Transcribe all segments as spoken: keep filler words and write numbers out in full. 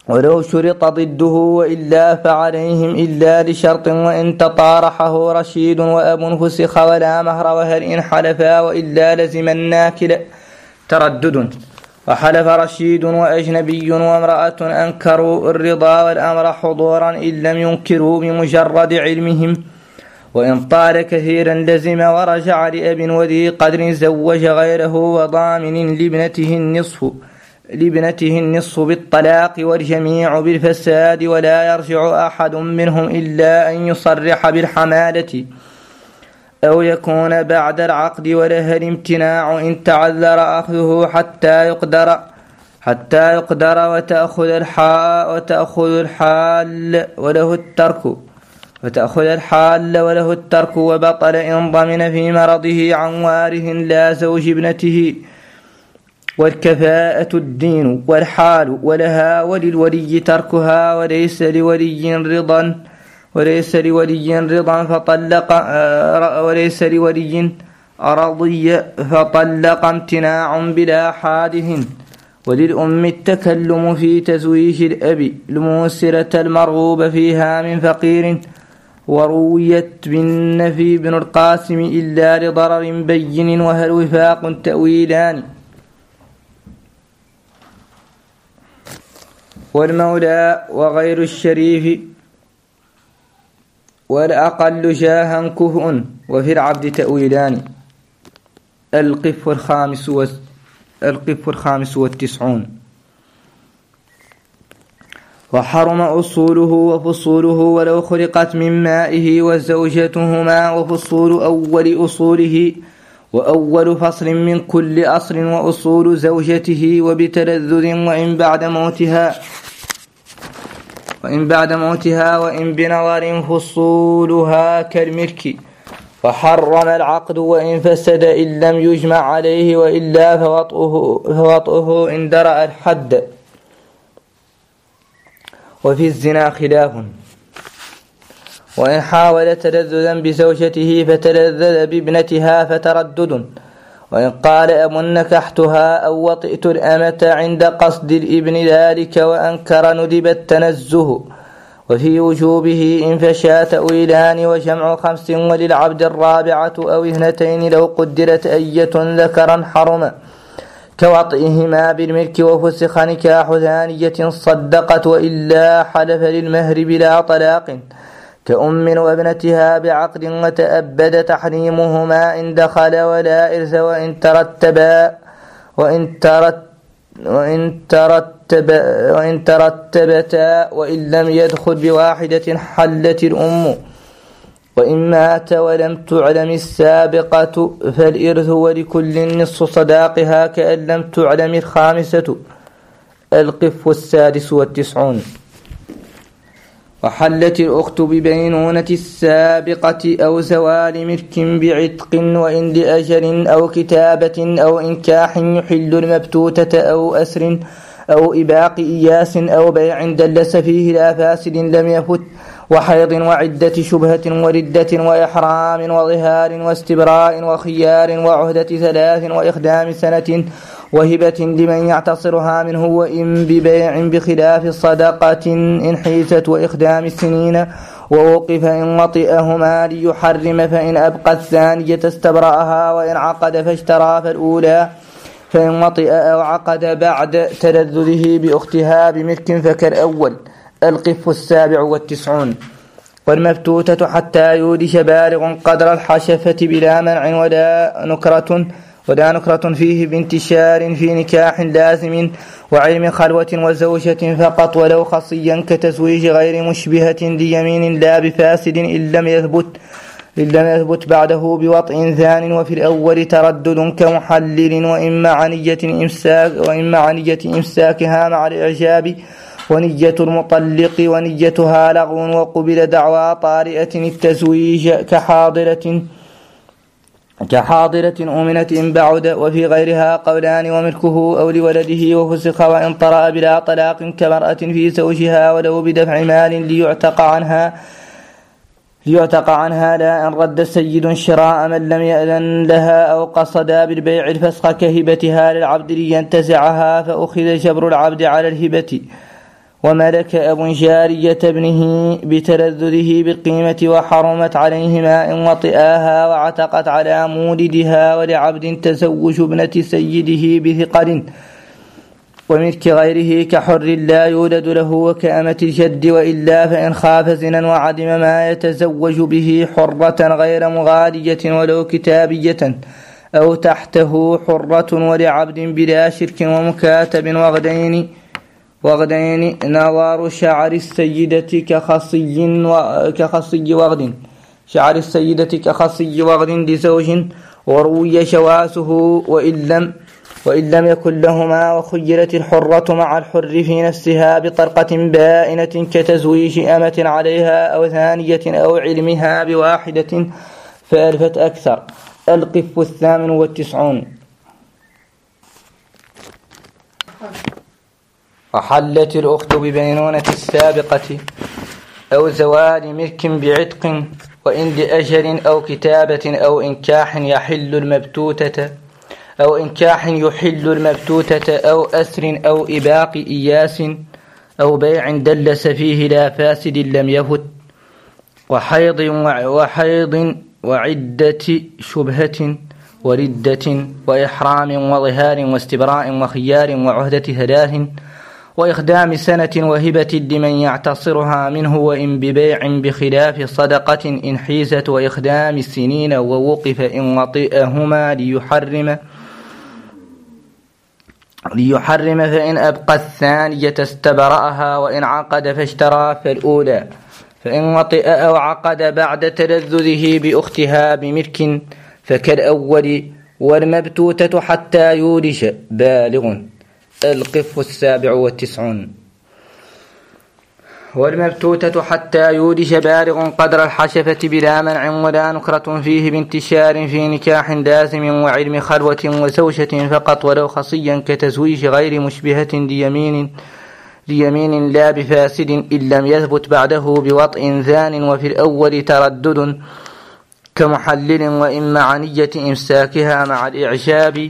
ولو شرط ضده وإلا فعليهم إلا لشرط وإن تطارحه رشيد وأب فسخ ولا مهر وهل إن حلفا وإلا لزم الناكل تردد وحلف رشيد وأجنبي وامرأة أنكروا الرضا والأمر حضورا إن لم ينكروا بمجرد علمهم وإن طال كثيرا لزم ورجع لأب وذي قدر زوج غيره وضامن لابنته النصف لابنته النصف بالطلاق والجميع بالفساد ولا يرجع أحد منهم إلا أن يصرح بالحمالة أو يكون بعد العقد ولها الامتناع إن تعذر أخذه حتى يقدر حتى يقدر وتأخذ الحال وتأخذ الحال وله الترك وتأخذ الحال وله الترك وبطل إن ضمن في مرضه عن وارث لا زوج ابنته والكفاءة الدين والحال ولها وللولي تركها وليس لولي رضا وليس لولي رضا فطلق وليس لولي رضي فطلق امتناع بلا حادث وللأم التكلم في تزويج الأب الموسرة المرغوب فيها من فقير ورويت بالنفي بن القاسم إلا لضرر بين وهل وفاق تأويلان والمولى وغير الشريف والأقل جاها كفء وفي العبد تأويلان. القف الخامس و... القف الخامس والتسعون. وحرم أصوله وفصوله ولو خلقت من مائه وزوجتهما وفصول أول أصوله وأول فصل من كل أصل وأصول زوجته وبتلذذ وإن بعد موتها وإن بعد موتها وإن بنظر فصولها كالملك. وحرم العقد وإن فسد إن لم يجمع عليه وإلا فوطئه, فوطئه إن درأ الحد. وفي الزنا خلاف وإن حاول تلذذا بزوجته فتلذذ بابنتها فتردد. وإن قال أب نكحتها أو وطئت الأمة عند قصد الابن ذلك وأنكر ندب التنزه. وفي وجوبه إن فشا تأويلان وجمع خمس وللعبد الرابعة أو اثنتين لو قدرت أية ذكرا حرم كوطئهما بالملك وفسخ نكاح ثانية صدقت وإلا حلف للمهر بلا طلاق كأم وابنتها بعقد وتأبد تحريمهما إن دخل ولا إرث وإن ترتبا وإن ترت وإن ترتب وإن ترتبتا وإن لم يدخل بواحدة حلت الأم. وإن مات ولم تعلم السابقة فالإرث ولكل نصف صداقها كأن لم تعلم الخامسة. القف السادس والتسعون. وحلت الأخت ببينونة السابقة أو زوال ملك بعتق وإن لأجل أو كتابة أو إنكاح يحل المبتوتة أو أسر أو إباق إياس أو بيع دلس فيه لا فاسد لم يفت وحيض وعدة شبهة وردة وإحرام وظهار واستبراء وخيار وعهدة ثلاث وإخدام سنة وهبة لمن يعتصرها منه وإن ببيع بخلاف الصدقة إن حيزت وإخدام السنين ووقف إن وطئهما ليحرم فإن أبقى الثانية استبرأها وإن عقد فاشترى فالأولى فإن وطئ أو عقد بعد تلذذه بأختها بملك فكالأول. القف السابع والتسعون. والمبتوتة حتى يولش بالغ قدر الحشفة بلا منع ولا نكرة ولا نكرة فيه بانتشار في نكاح لازم وعلم خلوة وزوجة فقط ولو خصيا كتزويج غير مشبهة ليمين لا بفاسد إن لم يثبت إن لم يثبت بعده بوطء ثان. وفي الأول تردد كمحلل وإن مع نية إمساك وإن مع نية إمساكها مع الإعجاب ونية المطلق ونيتها لغو وقبل دعوى طارئة التزويج كحاضرة كحاضرة أمنة إن بعد. وفي غيرها قولان وملكه أو لولده وفسخ وإن طرأ بلا طلاق كمرأة في زوجها ولو بدفع مال ليعتق عنها ليعتق عنها لا إن رد سيد شراء من لم يأذن لها أو قصد بالبيع الفسخ كهبتها للعبد لينتزعها فأخذ جبر العبد على الهبة. وملك أب جارية ابنه بتلذذه بالقيمة وحرمت عليهما إن وطئاها وعتقت على مولدها، ولعبد تزوج ابنة سيده بثقل وملك غيره كحر لا يولد له وكأمة الجد، وإلا فإن خاف زنا وعدم ما يتزوج به حرة غير مغالية ولو كتابية أو تحته حرة، ولعبد بلا شرك ومكاتب وغدين وغدين نوار شعر السيدة كخصي كخصي وغد شعر السيدة كخصي وغد لزوج، وروي شواسه وإن لم وإن لم يكن لهما، وخيرت الحرة مع الحر في نفسها بطرقة بائنة كتزويج أمة عليها أو ثانية أو علمها بواحدة فألفت أكثر. القف الثامن والتسعون. وحلت الأخت ببينونة السابقة أو زوال ملك بعتق وإن لأجل أو كتابة أو إنكاح يحل المبتوتة أو إنكاح يحل المبتوتة أو أسر أو إباق إياس أو بيع دلس فيه لا فاسد لم يفت، وحيض وحيض وعدة شبهة وردة وإحرام وظهار واستبراء وخيار وعهدة ثلاث وإخدام سنة وهبة لمن يعتصرها منه، وإن ببيع بخلاف صدقة إن حيزت، وإخدام السنين ووقف إن وطئهما ليحرم ليحرم فإن أبقى الثانية استبرأها، وإن عقد فاشترى فالأولى، فإن وطئ أو عقد بعد تلذذه بأختها بملك فكالأول، والمبتوتة حتى يولش بالغ. القف السابع والتسعون. والمبتوتة حتى يولش بالغ قدر الحشفة بلا منع ولا نكرة فيه بانتشار في نكاح لازم وعلم خلوة وزوجة فقط، ولو خصيا كتزويج غير مشبهة ليمين ليمين لا بفاسد إن لم يثبت بعده بوطء ذان، وفي الأول تردد كمحلل، وإن مع نية إمساكها مع الإعجاب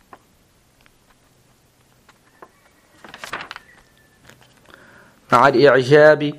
مع الإعجاب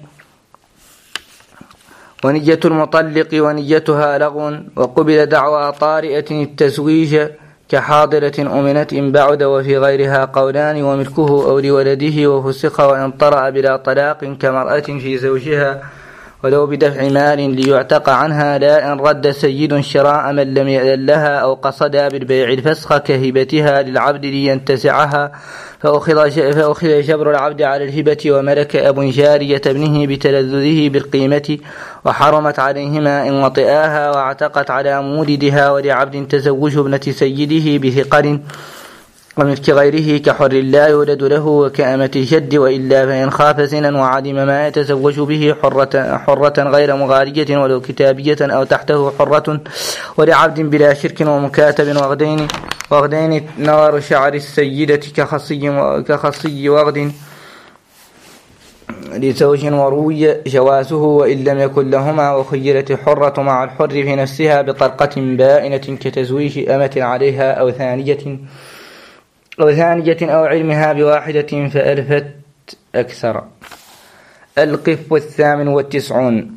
ونية المطلق ونيتها لغو، وقبل دعوى طارئة التزويج كحاضرة أمنت إن بعد، وفي غيرها قولان وملكه أو لولده وفسخ وإن طرأ بلا طلاق كمرأة في زوجها ولو بدفع مال ليعتق عنها، لا إن رد سيد شراء من لم يأذن لها أو قصدا بالبيع الفسخ كهبتها للعبد لينتزعها، فأخذ فأخذ جبر العبد على الهبة، وملك أب جارية ابنه بتلذذه بالقيمة وحرمت عليهما إن وطئاها واعتقت على مولدها، ولعبد تزوج ابنة سيده بثقل وملك غيره كحر لا يولد له وكأمة الجد، وإلا فإن خاف زنا وعدم ما يتزوج به حرة, حرة غير مغالية ولو كتابية أو تحته حرة، ولعبد بلا شرك ومكاتب وغدين وغدين نوار شعر السيدة كخصي, كخصي وغد لزوج، وروي جوازه وإن لم يكن لهما، وخيرت الحرة مع الحر في نفسها بطرقة بائنة كتزويج أمة عليها أو ثانية أو ثانية أو علمها بواحدة فألفت أكثر. القف الثامن والتسعون.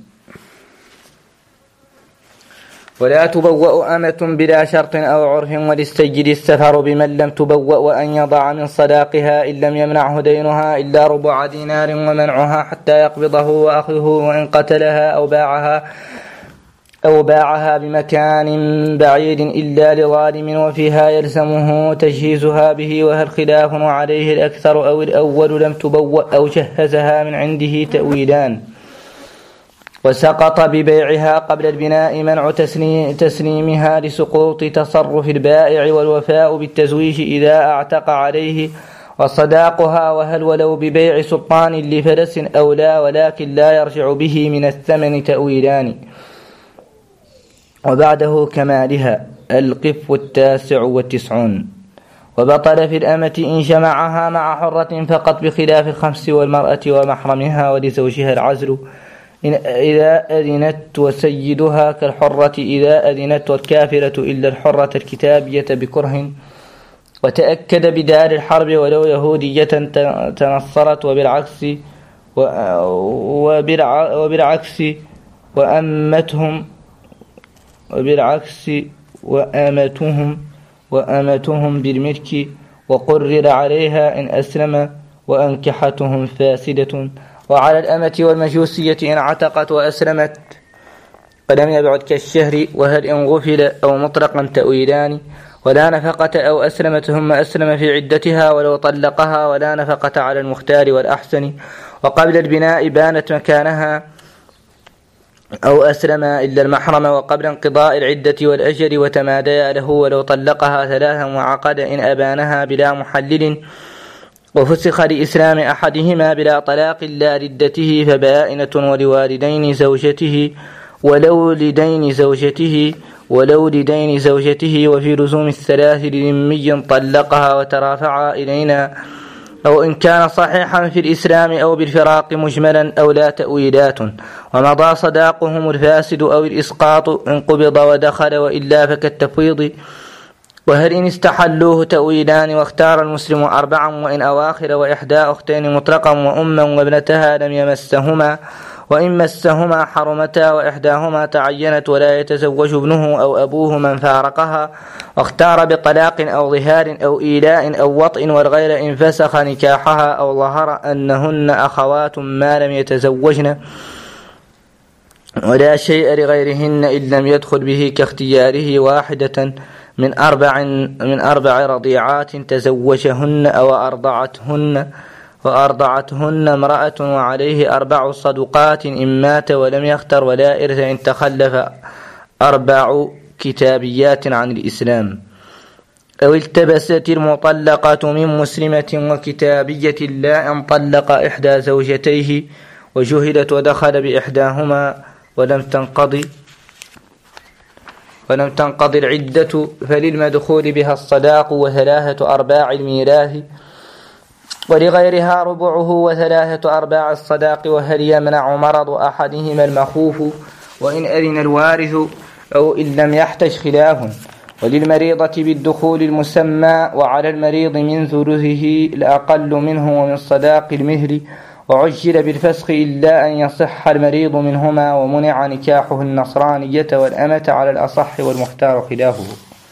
ولا تبوأ أمة بلا شرط أو عرف، وللسيد السفر بمن لم تبوأ، وأن يضع من صداقها إن لم يمنعه دينها إلا ربع دينار، ومنعها حتى يقبضه وأخذه، وإن قتلها أو باعها أو باعها بمكان بعيد إلا لظالم، وفيها يلزمه تجهيزها به، وهل خلاف عليه الأكثر أو الأول لم تبوأ أو جهزها من عنده تأويلان. وسقط ببيعها قبل البناء منع تسليمها لسقوط تصرف البائع، والوفاء بالتزويج إذا اعتق عليه، وصداقها وهل ولو ببيع سلطان لفلس أو لا، ولكن لا يرجع به من الثمن تأويلان، وبعده كمالها. القف التاسع والتسعون. وبطل في الأمة إن جمعها مع حرة فقط بخلاف الخمس والمرأة ومحرمها ولزوجها العزل إذا أذنت، وسيدها كالحرة إذا أذنت، والكافرة إلا الحرة الكتابية بكره، وتأكد بدار الحرب ولو يهودية تنصرت، وبالعكس وبالعكس وأمتهم وبالعكس وأمتهم وأمتهم بالملك وقرر عليها إن أسلم، وأنكحتهم فاسدة. وعلى الأمة والمجوسية إن عتقت وأسلمت فلم يبعد كالشهر. وهل إن غفل أو مطلقا تأويلان، ولا نفقة أو أسلمت ثم أسلم في عدتها ولو طلقها، ولا نفقة على المختار والأحسن. وقبل البناء بانت مكانها أو أسلم إلا المحرم، وقبل انقضاء العدة والأجل وتمادى له ولو طلقها ثلاثا وعقد إن أبانها بلا محلل، وفسخ لإسلام أحدهما بلا طلاق لا ردته فبائنة ولوالدين زوجته ولو لدين زوجته ولو لدين زوجته وفي لزوم الثلاث لذمي طلقها وترافعا إلينا، أو إن كان صحيحا في الإسلام أو بالفراق مجملا أو لا تأويلات. ومضى صداقهم الفاسد أو الإسقاط إن قبض ودخل، وإلا فكالتفويض. وهل إن استحلوه تأويلان واختار المسلم أربعا، وإن أواخر وإحدى أختين مطلقا وأما وابنتها لم يمسهما، وإن مسهما حرمتا وإحداهما تعينت ولا يتزوج ابنه أو أبوه من فارقها، واختار بطلاق أو ظهار أو إيلاء أو وطء والغير إن فسخ نكاحها أو ظهر أنهن أخوات ما لم يتزوجن، ولا شيء لغيرهن إن لم يدخل به كاختياره واحدة من أربع من أربع رضيعات تزوجهن أو أرضعتهن وأرضعتهن امرأة، وعليه أربع صدقات إن مات ولم يختر، ولا إرث إن تخلف أربع كتابيات عن الإسلام. أو التبست المطلقة من مسلمة وكتابية لا إن طلق إحدى زوجتيه وجهلت ودخل بإحداهما ولم تنقضي ولم تنقضي العدة، فللمدخول بها الصداق وثلاثة أرباع الميراث، ولغيرها ربعه وثلاثة أرباع الصداق. وهل يمنع مرض أحدهما المخوف وإن أذن الوارث أو إن لم يحتج خلاف. وللمريضة بالدخول المسمى، وعلى المريض من ثلثه الأقل منه ومن صداق المهر، وعجل بالفسخ إلا أن يصح المريض منهما، ومنع نكاحه النصرانية والأمة على الأصح والمختار خلافه.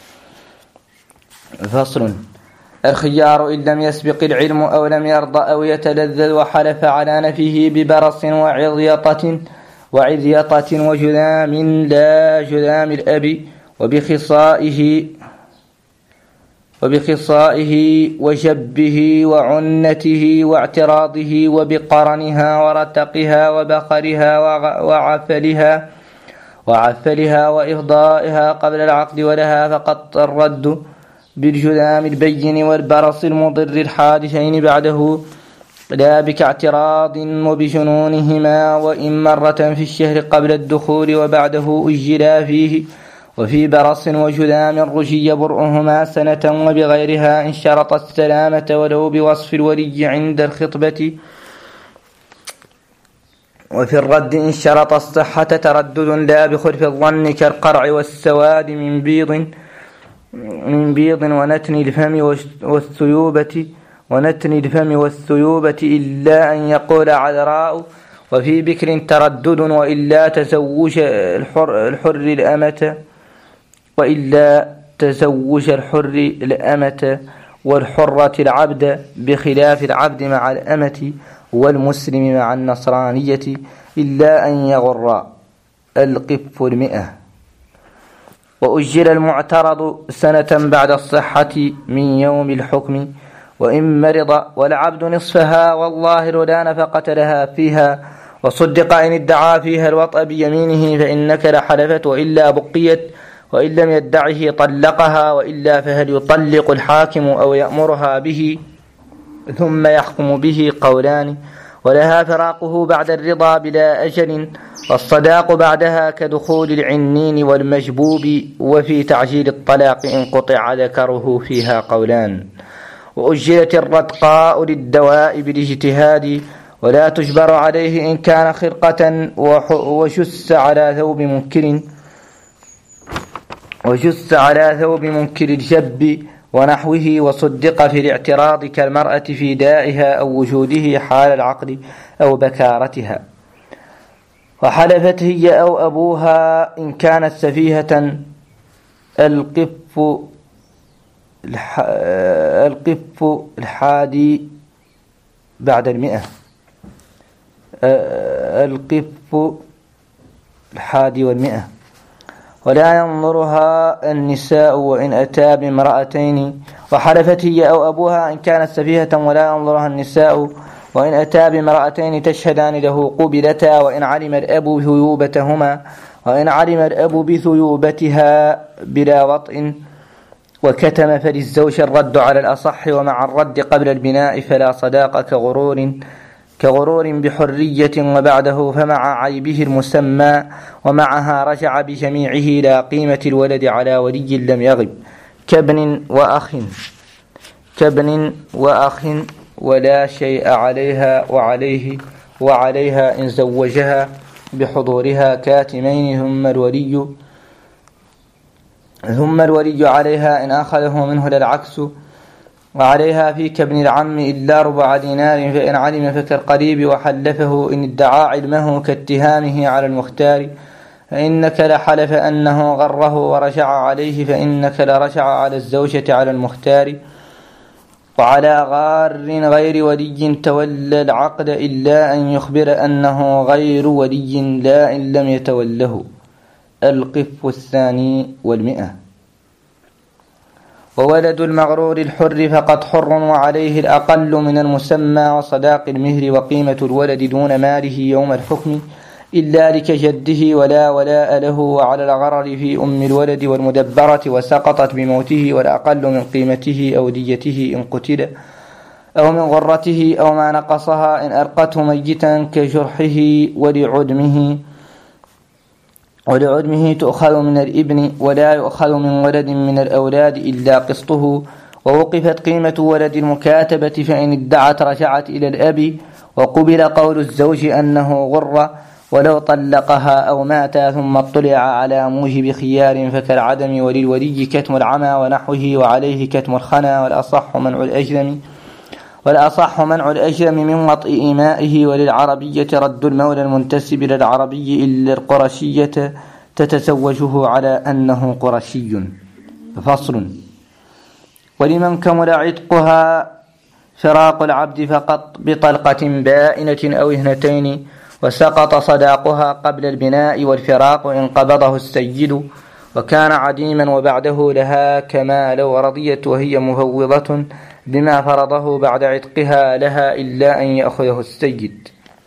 فصل. الخيار إن لم يسبق العلم أو لم يرضى أو يتلذذ وحلف على نفيه ببرص وعضيطة وعذيطة وجذام لا جذام الأب وبخصائه وبخصائه وجبه وعنته واعتراضه وبقرنها ورتقها وبقرها وعفلها وعفلها وإفضائها قبل العقد، ولها فقط الرد بالجذام البين والبرص المضر الحادثين بعده، لا بكاعتراض وبجنونهما، وإن مرة في الشهر قبل الدخول وبعده أجلا فيه. وفي برص وجذام رجي برؤهما سنة، وبغيرها إن شرط السلامة ولو بوصف الولي عند الخطبة. وفي الرد إن شرط الصحة تردد لا بخلف الظن كالقرع والسواد من بيض من بيض ونتن الفم والثيوبة ونتن الفم والثيوبة إلا أن يقول عذراء. وفي بكر تردد وإلا تزوج الحر, الحر الأمة وإلا تزوج الحر الأمة والحرة العبد، بخلاف العبد مع الأمة والمسلم مع النصرانية، إلا أن يغر القف المئة. وأجل المعترض سنة بعد الصحة من يوم الحكم، وإن مرض والعبد نصفها والظاهر لا نفقة لها فيها، وصدق إن ادعى فيها الوطأ بيمينه فإنك لحلفت، وإلا بقيت، وإن لم يدعه طلقها، وإلا فهل يطلق الحاكم أو يأمرها به ثم يحكم به قولان، ولها فراقه بعد الرضا بلا أجل، والصداق بعدها كدخول العنين والمجبوب، وفي تعجيل الطلاق إن قطع ذكره فيها قولان. وأجلت الرتقاء للدواء بالاجتهاد، ولا تجبر عليه إن كان خرقة، وشس على ثوب منكر وشس على ثوب منكر الجب، ونحوه، وصدق في الاعتراض كالمرأة في دائها أو وجوده حال العقد أو بكارتها. وحلفت هي أو أبوها إن كانت سفيهة القف الح... القف الحادي بعد المئة القف الحادي والمئة. ولا ينظرها النساء وإن أتى بامرأتين. وحلفت هي أو أبوها إن كانت سفيهة ولا ينظرها النساء وإن أتى بامرأتين تشهدان له قبلتا، وإن علم الأب ثيوبتهما وإن علم الأب بثيوبتها بلا وطئ وكتم فللزوج الرد على الأصح، ومع الرد قبل البناء فلا صداق كغرور كغرور بحرية، وبعده فمع عيبه المسمى، ومعها رجع بجميعه لا قيمة الولد على ولي لم يغب كابن وأخ كابن وأخ ولا شيء عليها وعليه وعليها إن زوجها بحضورها كاتمين، ثم الولي ثم الولي عليها إن أخذه منه للعكس، وعليها في كابن العم إلا ربع دينار، فإن علم فكالقريب وحلفه إن ادعى علمه كاتهامه على المختار، فإنك لحلف أنه غره ورجع عليه، فإنك لرجع على الزوجة على المختار. وعلى غار غير ولي تولى العقد إلا أن يخبر أنه غير ولي لا إن لم يتوله. القف الثاني والمئة. وولد المغرور الحر فقد حر، وعليه الأقل من المسمى وصداق المهر، وقيمة الولد دون ماله يوم الحكم إلا لكجده ولا ولاء له، وعلى الغرر في أم الولد والمدبرة وسقطت بموته، والأقل من قيمته أو ديته إن قتل، أو من غرته أو ما نقصها إن أرقته ميتا كجرحه، ولعدمه ولعدمه تؤخذ من الابن، ولا يؤخذ من ولد من الأولاد إلا قسطه. ووقفت قيمة ولد المكاتبة فإن ادعت رجعت إلى الأب، وقبل قول الزوج أنه غر ولو طلقها أو مات ثم اطلع على موجب خيار فكالعدم، وللولي كتم العمى ونحوه، وعليه كتم الخنا، والأصح منع الأجرم والأصح منع الأجرم من وطئ إيمائه. وللعربية رد المولى المنتسب للعربي إلا القرشية تتزوجه على أنه قرشي. فصل. ولمن كمل عتقها فراق العبد فقط بطلقة بائنة أو اثنتين، وسقط صداقها قبل البناء والفراق إن قبضه السيد، وكان عديما وبعده لها كما لو رضيت وهي مفوضة بما فرضه بعد عتقها لها إلا أن يأخذه السيد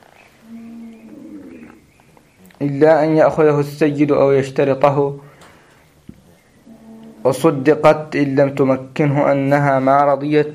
إلا أن يأخذه السيد أو يشترطه. وصدقت إن لم تمكنه أنها ما رضيت،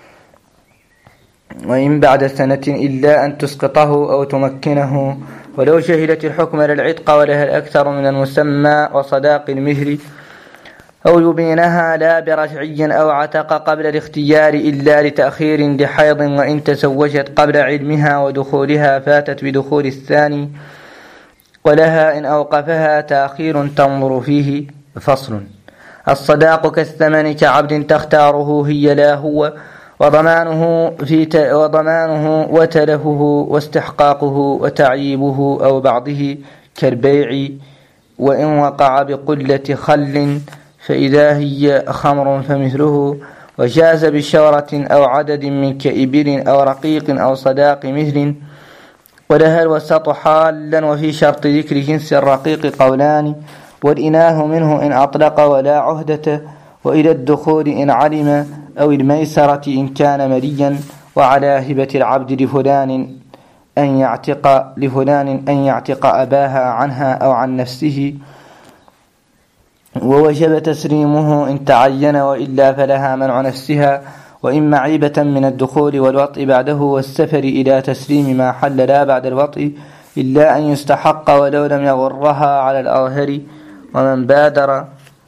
وإن بعد سنة إلا أن تسقطه أو تمكنه. ولو جهلت الحكم للعتق ولها الأكثر من المسمى وصداق المهر، أو يبينها لا برجعي أو عتق قبل الاختيار إلا لتأخير لحيض، وإن تزوجت قبل علمها ودخولها فاتت بدخول الثاني، ولها إن أوقفها تأخير تنظر فيه. فصل. الصداق كالثمن كعبد تختاره هي لا هو، وضمانه في ت... وضمانه وتلفه واستحقاقه وتعييبه أو بعضه كالبيع، وإن وقع بقلة خل فإذا هي خمر فمثله، وجاز بشورة أو عدد من كإبل أو رقيق أو صداق مثل. ولها الوسط حالا، وفي شرط ذكر جنس الرقيق قولان، والإناه منه إن أطلق ولا عهدة، وإلى الدخول إن علم، أو الميسرة إن كان مريا. وعلى هبة العبد لفلان أن يعتق لفلان أن يعتق أباها عنها أو عن نفسه، ووجب تسليمه إن تعين، وإلا فلها منع نفسها، وإن معيبة من الدخول والوطء بعده والسفر إلى تسليم ما حل لا بعد الوطء، إلا أن يستحق ولو لم يغرها على الأظهر. ومن بادر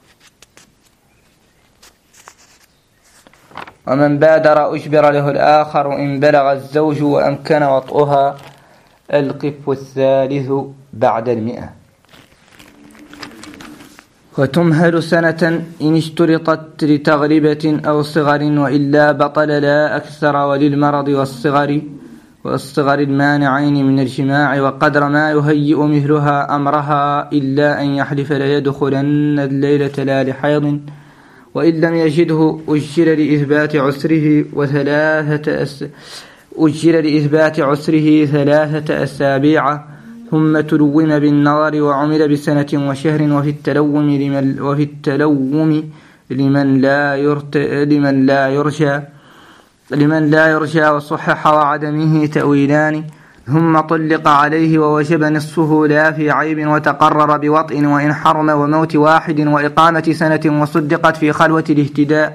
ومن بادر أجبر له الآخر إن بلغ الزوج وأمكن وطئها. القف الثالث بعد المئة. وتمهل سنة إن اشترطت لتغربة أو صغر، وإلا بطل لا أكثر، وللمرض والصغر والصغر المانعين من الجماع، وقدر ما يهيئ مثلها أمرها، إلا أن يحلف ليدخلن الليلة لا لحيض، وإن لم يجده أجل لإثبات عسره وثلاثة أس... أجل لإثبات عسره ثلاثة أسابيع، ثم تلوم بالنظر، وعمل بسنة وشهر، وفي التلوم لمن وفي التلوم لمن لا يرت... لمن لا يرجى لمن لا يرجى وصحح وعدمه تأويلان، ثم طلق عليه ووجب نصفه لا في عيب، وتقرر بوطء وإن حرم، وموت واحد، وإقامة سنة، وصدقت في خلوة الاهتداء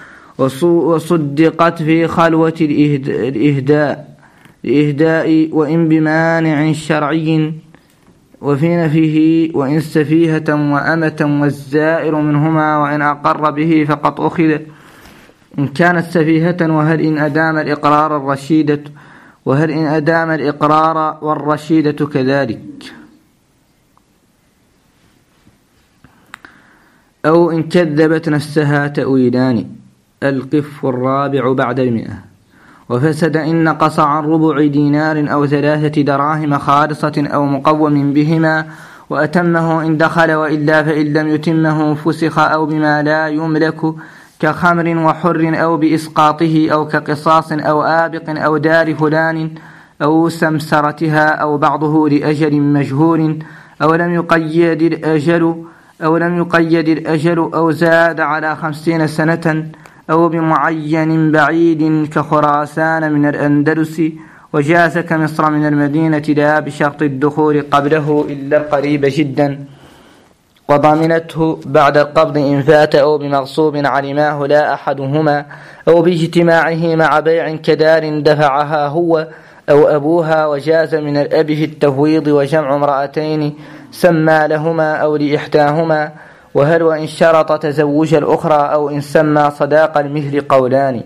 وصدقت في خلوة الإهداء الإهداء وإن بمانع شرعي، وفي نفيه وإن سفيهة وأمة، والزائر منهما، وإن أقر به فقد أخذ إن كانت سفيهة، وهل إن أدام الإقرار الرشيدة وهل إن أدام الإقرار والرشيدة كذلك، أو إن كذبت نفسها تأويلان. القف الرابع بعد المئة. وفسد إن نقص عن ربع دينار أو ثلاثة دراهم خالصة أو مقوم بهما، وأتمه إن دخل، وإلا فإن لم يتمه فسخ، أو بما لا يملك كخمر وحر، أو بإسقاطه، أو كقصاص، أو آبق، أو دار فلان، أو سمسرتها، أو بعضه لأجل مجهول، أو لم يقيد الأجل أو لم يقيد الأجل أو زاد على خمسين سنة، أو بمعين بعيد كخراسان من الأندلس، وجاز كمصر من المدينة، لا بشرط الدخول قبله إلا القريب جدا، وضمنته بعد القبض إن فات، أو بمغصوب علماه لا أحدهما، أو باجتماعه مع بيع كدار دفعها هو أو أبوها، وجاز من الأب في التفويض، وجمع امرأتين سمى لهما أو لإحداهما، وهل وإن شرط تزوج الأخرى، أو إن سمى صداق المثل قولان،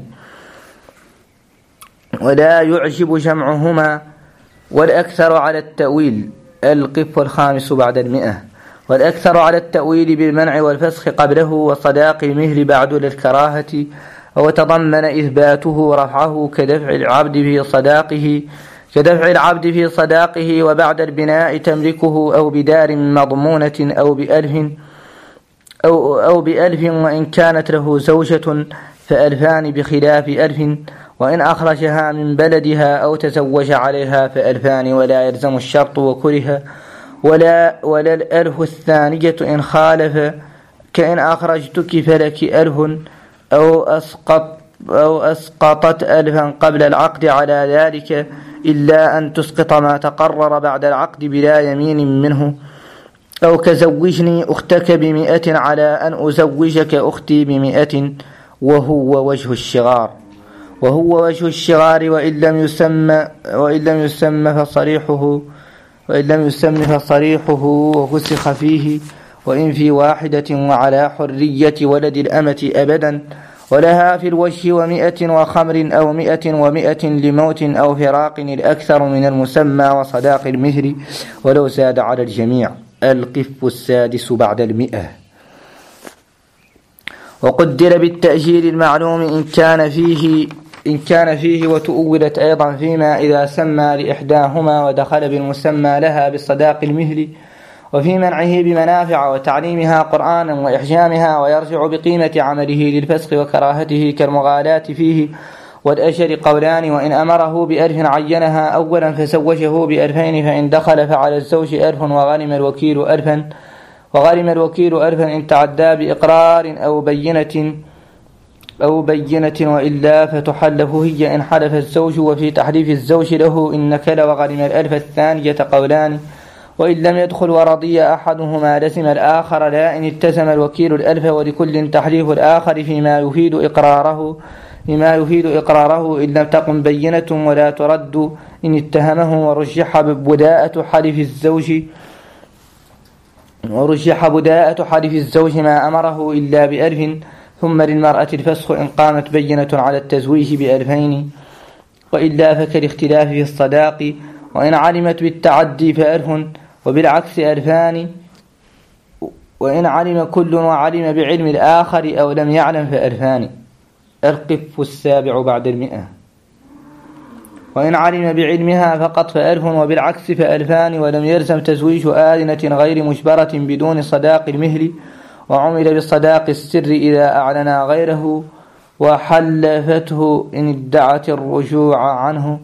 ولا يعجب جمعهما، والأكثر على التأويل. القف الخامس بعد المئة. والأكثر على التأويل بالمنع والفسخ قبله، وصداق المهل بعد للكراهة، وتضمن إثباته رفعه كدفع العبد في صداقه كدفع العبد في صداقه وبعد البناء تملكه، أو بدار مضمونة، أو بألف أو, أو بألف، وإن كانت له زوجة فألفان بخلاف ألف، وإن أخرجها من بلدها أو تزوج عليها فألفان، ولا يلزم الشرط وكره، ولا, ولا الألف الثانية إن خالف، كإن أخرجتك فلك ألف، أو أسقط أو أسقطت ألفا قبل العقد على ذلك، إلا أن تسقط ما تقرر بعد العقد بلا يمين منه، أو كزوجني أختك بمئة على أن أزوجك أختي بمئة، وهو وجه الشغار وهو وجه الشغار وإن لم يسمى وإن لم يسمى فصريحه وإن لم يسمى فصريحه وفسخ فيه، وإن في واحدة، وعلى حرية ولد الأمة أبدا، ولها في الوجه ومئة وخمر، أو مئة ومئة لموت أو فراق، الأكثر من المسمى وصداق المهر، ولو زاد على الجميع. القف السادس بعد المئة. وقدر بالتأجيل المعلوم إن كان فيه إن كان فيه وتؤولت أيضا فيما إذا سمى لإحداهما ودخل بالمسمى لها بالصداق المهل، وفي منعه بمنافع وتعليمها قرآنا وإحجامها، ويرجع بقيمة عمله للفسخ وكراهته كالمغالاة فيه، والأجل قولان، وإن أمره بألف عينها أولا فزوجه بألفين، فإن دخل فعلى الزوج ألف، وغنم الوكيل ألفا وغرم الوكيل ألفا إن تعدى بإقرار أو بينة أو بينة وإلا فتحلف هي إن حلف الزوج، وفي تحليف الزوج له إن نكل وغرم الألف الثانية قولان، وإن لم يدخل ورضي أحدهما لزم الآخر، لا إن التزم الوكيل الألف، ولكل تحليف الآخر فيما يفيد إقراره فيما يفيد إقراره إن لم تقم بينة، ولا ترد إن اتهمه، ورجح بداءة حلف الزوج ورجح بداءة حلف الزوج ما أمره إلا بألف، ثم للمرأة الفسخ إن قامت بينة على التزويج بألفين، وإلا فكالاختلاف في الصداق، وإن علمت بالتعدي فألف، وبالعكس ألفان وإن علم كل وعلم بعلم الآخر أو لم يعلم فألفان. القف السابع بعد المئة. وإن علم بعلمها فقط فألف، وبالعكس فألفان، ولم يلزم تزويج آذنة غير مجبرة بدون صداق المهل، وعمل بصداق السر إذا أعلنا غيره، وحلفته إن ادعت الرجوع عنه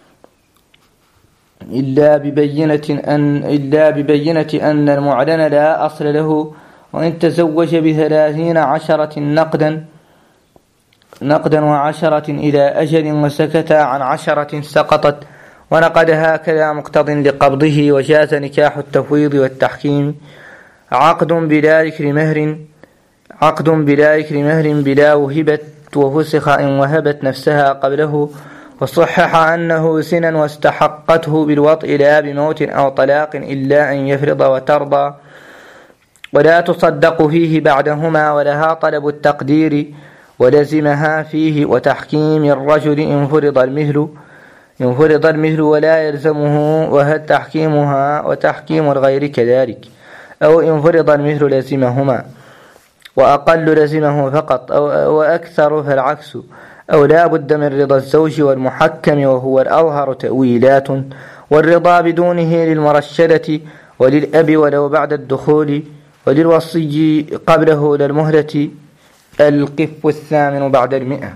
إلا ببينة أن إلا ببينة أن المعلن لا أصل له. وإن تزوج بثلاثين عشرة نقدا نقدا وعشرة إلى أجل وسكت عن عشرة سقطت، ونقد هكذا مقتض لقبضه، وجاز نكاح التفويض والتحكيم. عقد بلا ذكر مهر عقد بلا ذكر مهر بلا وهبة، وفسخ إن وهبت نفسها قبله، وصحح أنه سنا واستحقته بالوطء لا بموت أو طلاق إلا أن يفرض وترضى، ولا تصدق فيه بعدهما، ولها طلب التقدير ولزمها فيه، وتحكيم الرجل إن فرض المهل إن فرض المهل ولا يلزمه، وهل تحكيمها وتحكيم الغير كذلك، أو إن فرض المهل لزمهما، وأقل لزمه فقط، أو وأكثر فالعكس، أو لا بد من رضا الزوج والمحكم، وهو الأظهر تأويلات، والرضا بدونه للمرشدة وللأب ولو بعد الدخول، وللوصي قبله للمهلة. القف الثامن بعد المئة.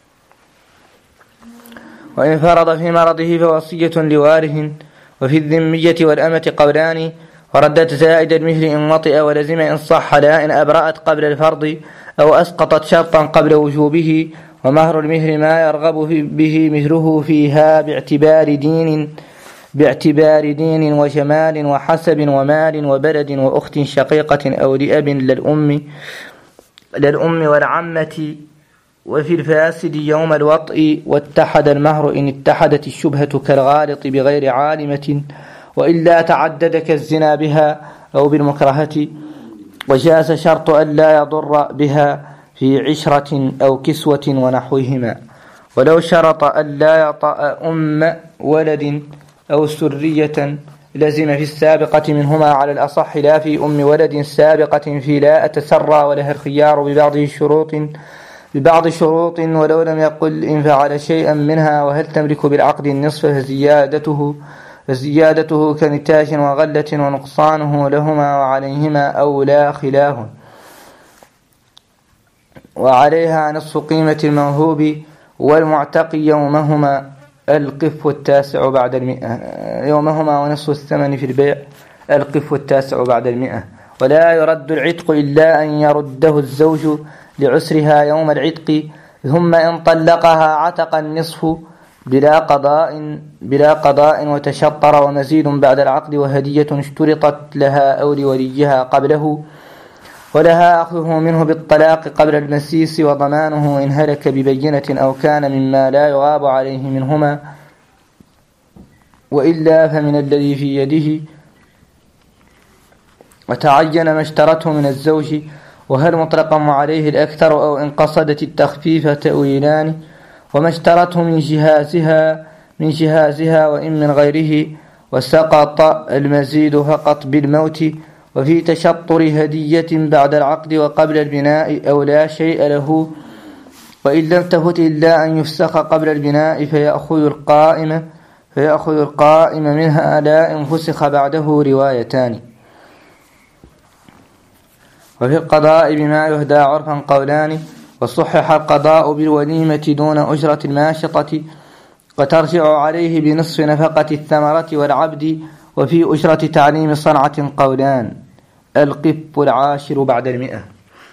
وإن فرض في مرضه فوصية لوارث. وفي الذمية والأمة قولان، وردت زائد المهل إن وطئ، ولزم إن صح، لا إن أبرأت قبل الفرض أو أسقطت شرطا قبل وجوبه. ومهر المهر ما يرغب به مهره فيها باعتبار دين باعتبار دين وجمال وحسب ومال وبلد وأخت شقيقة أو لأب للأم للأم والعمة. وفي الفاسد يوم الوطء واتحد المهر إن اتحدت الشبهة كالغالط بغير عالمة، وإلا تعدد كالزنا بها أو بالمكرهة. وجاز شرط أن لا يضر بها في عشرة أو كسوة ونحوهما. ولو شرط أن لا يطأ أم ولد أو سرية لزم في السابقة منهما على الأصح، لا في أم ولد سابقة في لا أتسرى، ولها الخيار ببعض شروط ببعض شروط ولو لم يقل إن فعل شيئا منها. وهل تملك بالعقد النصف فزيادته فزيادته كنتاج وغلة، ونقصانه لهما وعليهما أو لا خلاف، وعليها نصف قيمة الموهوب والمعتق يومهما. القف التاسع بعد المئة. يومهما ونصف الثمن في البيع. القف التاسع بعد المئة. ولا يرد العتق إلا أن يرده الزوج لعسرها يوم العتق، ثم إن طلقها عتق النصف بلا قضاء بلا قضاء وتشطر، ومزيد بعد العقد، وهدية اشترطت لها أو لوليها قبله، ولها أخذه منه بالطلاق قبل المسيس، وضمانه إن هلك ببينة أو كان مما لا يغاب عليه منهما، وإلا فمن الذي في يده. وتعين ما اشترته من الزوج، وهل مطلقا وعليه الأكثر أو إن قصدت التخفيف تأويلان. وما اشترته من جهازها من جهازها وإن من غيره، وسقط المزيد فقط بالموت. وفي تشطر هدية بعد العقد وقبل البناء أو لا شيء له، وإن لم تفت إلا أن يفسخ قبل البناء فيأخذ القائمة فيأخذ القائم منها، لا إن فسخ بعده روايتان. وفي القضاء بما يهدى عرفا قولان، وصحح القضاء بالوليمة دون أجرة الماشطة، وترجع عليه بنصف نفقة الثمرة والعبد. وفي أجرة تعليم صنعة قولان. القف العاشر بعد المئة.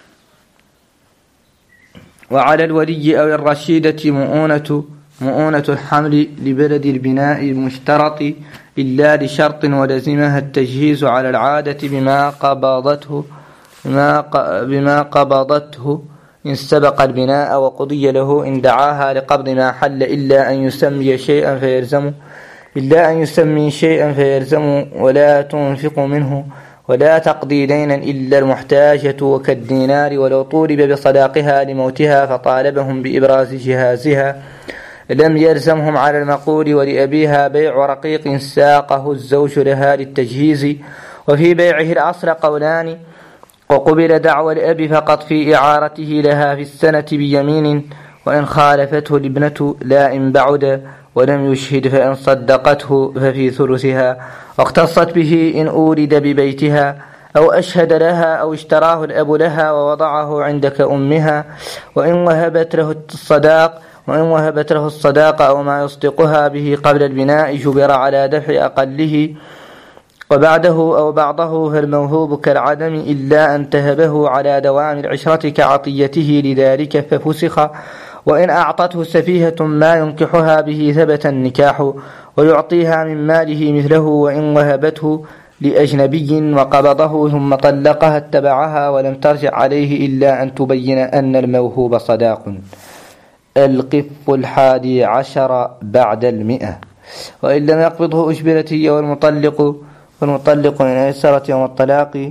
وعلى الولي أو الرشيدة مؤونة مؤونة الحمل لبلد البناء المشترط إلا لشرط، ولزمها التجهيز على العادة بما قبضته بما بما قبضته إن سبق البناء، وقضي له إن دعاها لقبض ما حل، إلا أن يسمي شيئا فيلزم إلا أن يسمي شيئا فيلزم ولا تنفق منه، ولا تقضي دينا إلا المحتاجة، وكالدينار ولو طولب بصداقها لموتها فطالبهم بإبراز جهازها لم يلزمهم على المقول. ولأبيها بيع رقيق ساقه الزوج لها للتجهيز. وفي بيعه العصر قولان، وقبل دعوى الأب فقط في إعارته لها في السنة بيمين، وإن خالفته الابنة لا إن بعد ولم يشهد فإن صدقته ففي ثلثها، واختصت به إن أورد ببيتها أو أشهد لها أو اشتراه الأب لها ووضعه عندك أمها، وإن وهبت له الصداق وإن وهبت له الصداق أو ما يصدقها به قبل البناء جبر على دفع أقله، وبعده أو بعضه فالموهوب كالعدم إلا أن تهبه على دوام العشرة كعطيته لذلك ففسخ. وإن أعطته سفيهة ما ينكحها به ثبت النكاح ويعطيها من ماله مثله، وإن وهبته لأجنبي وقبضه ثم طلقها اتبعها ولم ترجع عليه إلا أن تبين أن الموهوب صداق. القف الحادي عشر بعد المئة. وإن لم يقبضه أجبرت هي والمطلق والمطلق من أيسرة يوم الطلاق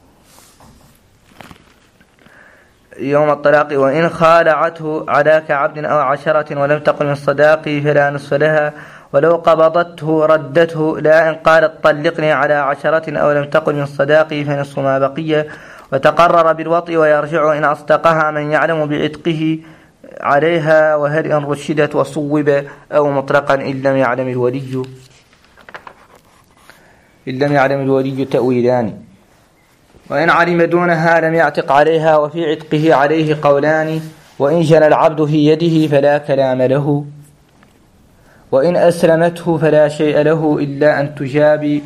يوم الطلاق وإن خالعته على كعبد أو عشرة ولم تقل من الصداق فلا نصف لها، ولو قبضته ردته لا إن قالت طلقني على عشرة أو لم تقل من الصداق فنصف ما بقي، وتقرر بالوطء ويرجع إن أصدقها من يعلم بعتقه عليها، وهل إن رشدت وصوب أو مطلقا إن لم يعلم الولي إن لم يعلم الولي تأويلان. وإن علم دونها لم يعتق عليها، وفي عتقه عليه قولان، وإن جنى العبد في يده فلا كلام له، وإن أسلمته فلا شيء له إلا أن تجابي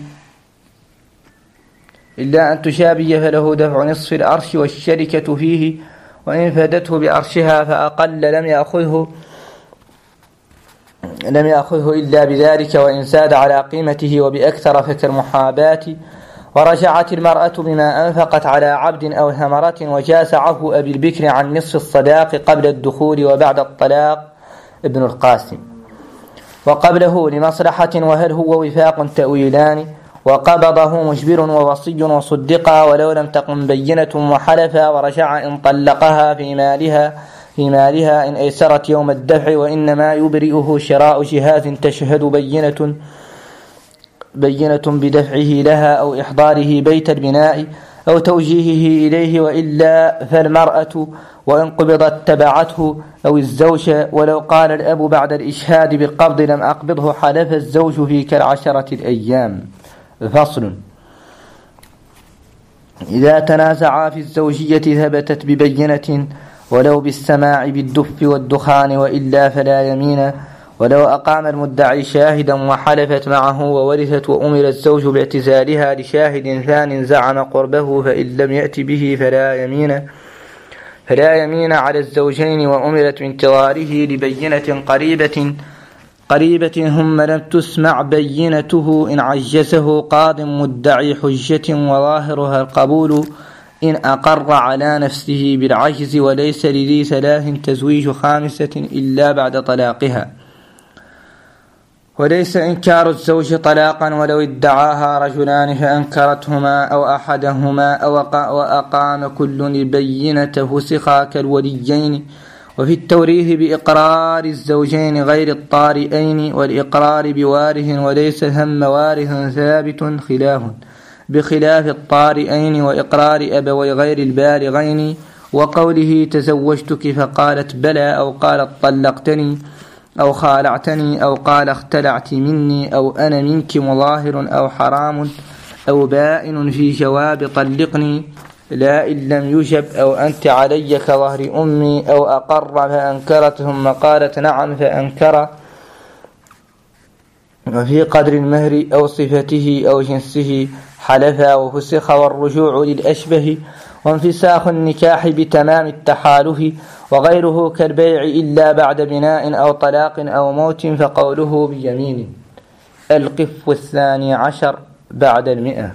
إلا أن تشابي فله دفع نصف الأرش والشركة فيه، وإن فادته بأرشها فأقل لم يأخذه لم يأخذه إلا بذلك، وإن ساد على قيمته وبأكثر فكالمحاباة. ورجعت المرأة بما أنفقت على عبد أو ثمرة، وجاز عفو أبي البكر عن نصف الصداق قبل الدخول وبعد الطلاق ابن القاسم، وقبله لمصلحة، وهل هو وفاق تأويلان. وقبضه مجبر ووصي وصدقا ولو لم تقم بينة وحلفا، ورجع إن طلقها في مالها في مالها إن أيسرت يوم الدفع، وإنما يبرئه شراء جهاز تشهد بينة بينة بدفعه لها أو إحضاره بيت البناء أو توجيهه إليه، وإلا فالمرأة وإن قبضت تبعته أو الزوج. ولو قال الأب بعد الإشهاد بالقبض لم أقبضه حلف الزوج في كالعشرة الأيام. فصل. إذا تنازعا في الزوجية ثبتت ببينة ولو بالسماع بالدف والدخان، وإلا فلا يمين. ولو أقام المدعي شاهدا وحلفت معه وورثت وأمر الزوج باعتزالها لشاهد ثان زعم قربه فإن لم يأت به فلا يمين فلا يمين على الزوجين، وأمرت بانتظاره لبينة قريبة قريبة ثم لم تسمع بينته إن عجزه قاض مدعي حجة وظاهرها القبول، إن أقر على نفسه بالعجز وليس لذي ثلاث تزويج خامسة إلا بعد طلاقها. وليس إنكار الزوج طلاقا ولو ادعاها رجلان فأنكرتهما أو أحدهما أو وأقام كل البينة فسخا كالوليين. وفي التوريث بإقرار الزوجين غير الطارئين والإقرار بوارث وليس ثم وارث ثابت خلاف بخلاف الطارئين وإقرار أبوي غير البالغين. وقوله تزوجتك فقالت بلى أو قالت طلقتني أو خالعتني أو قال اختلعت مني أو أنا منك مظاهر أو حرام أو بائن في جواب طلقني لا إن لم يجب أو أنت علي كظهر أمي أو أقر فأنكرت ثم قالت نعم فأنكر. وفي قدر المهر أو صفته أو جنسه حلفا وفسخ والرجوع للأشبه. وانفساخ النكاح بتمام التحالف وغيره كالبيع إلا بعد بناء أو طلاق أو موت فقوله بيمين. القف الثاني عشر بعد المئة.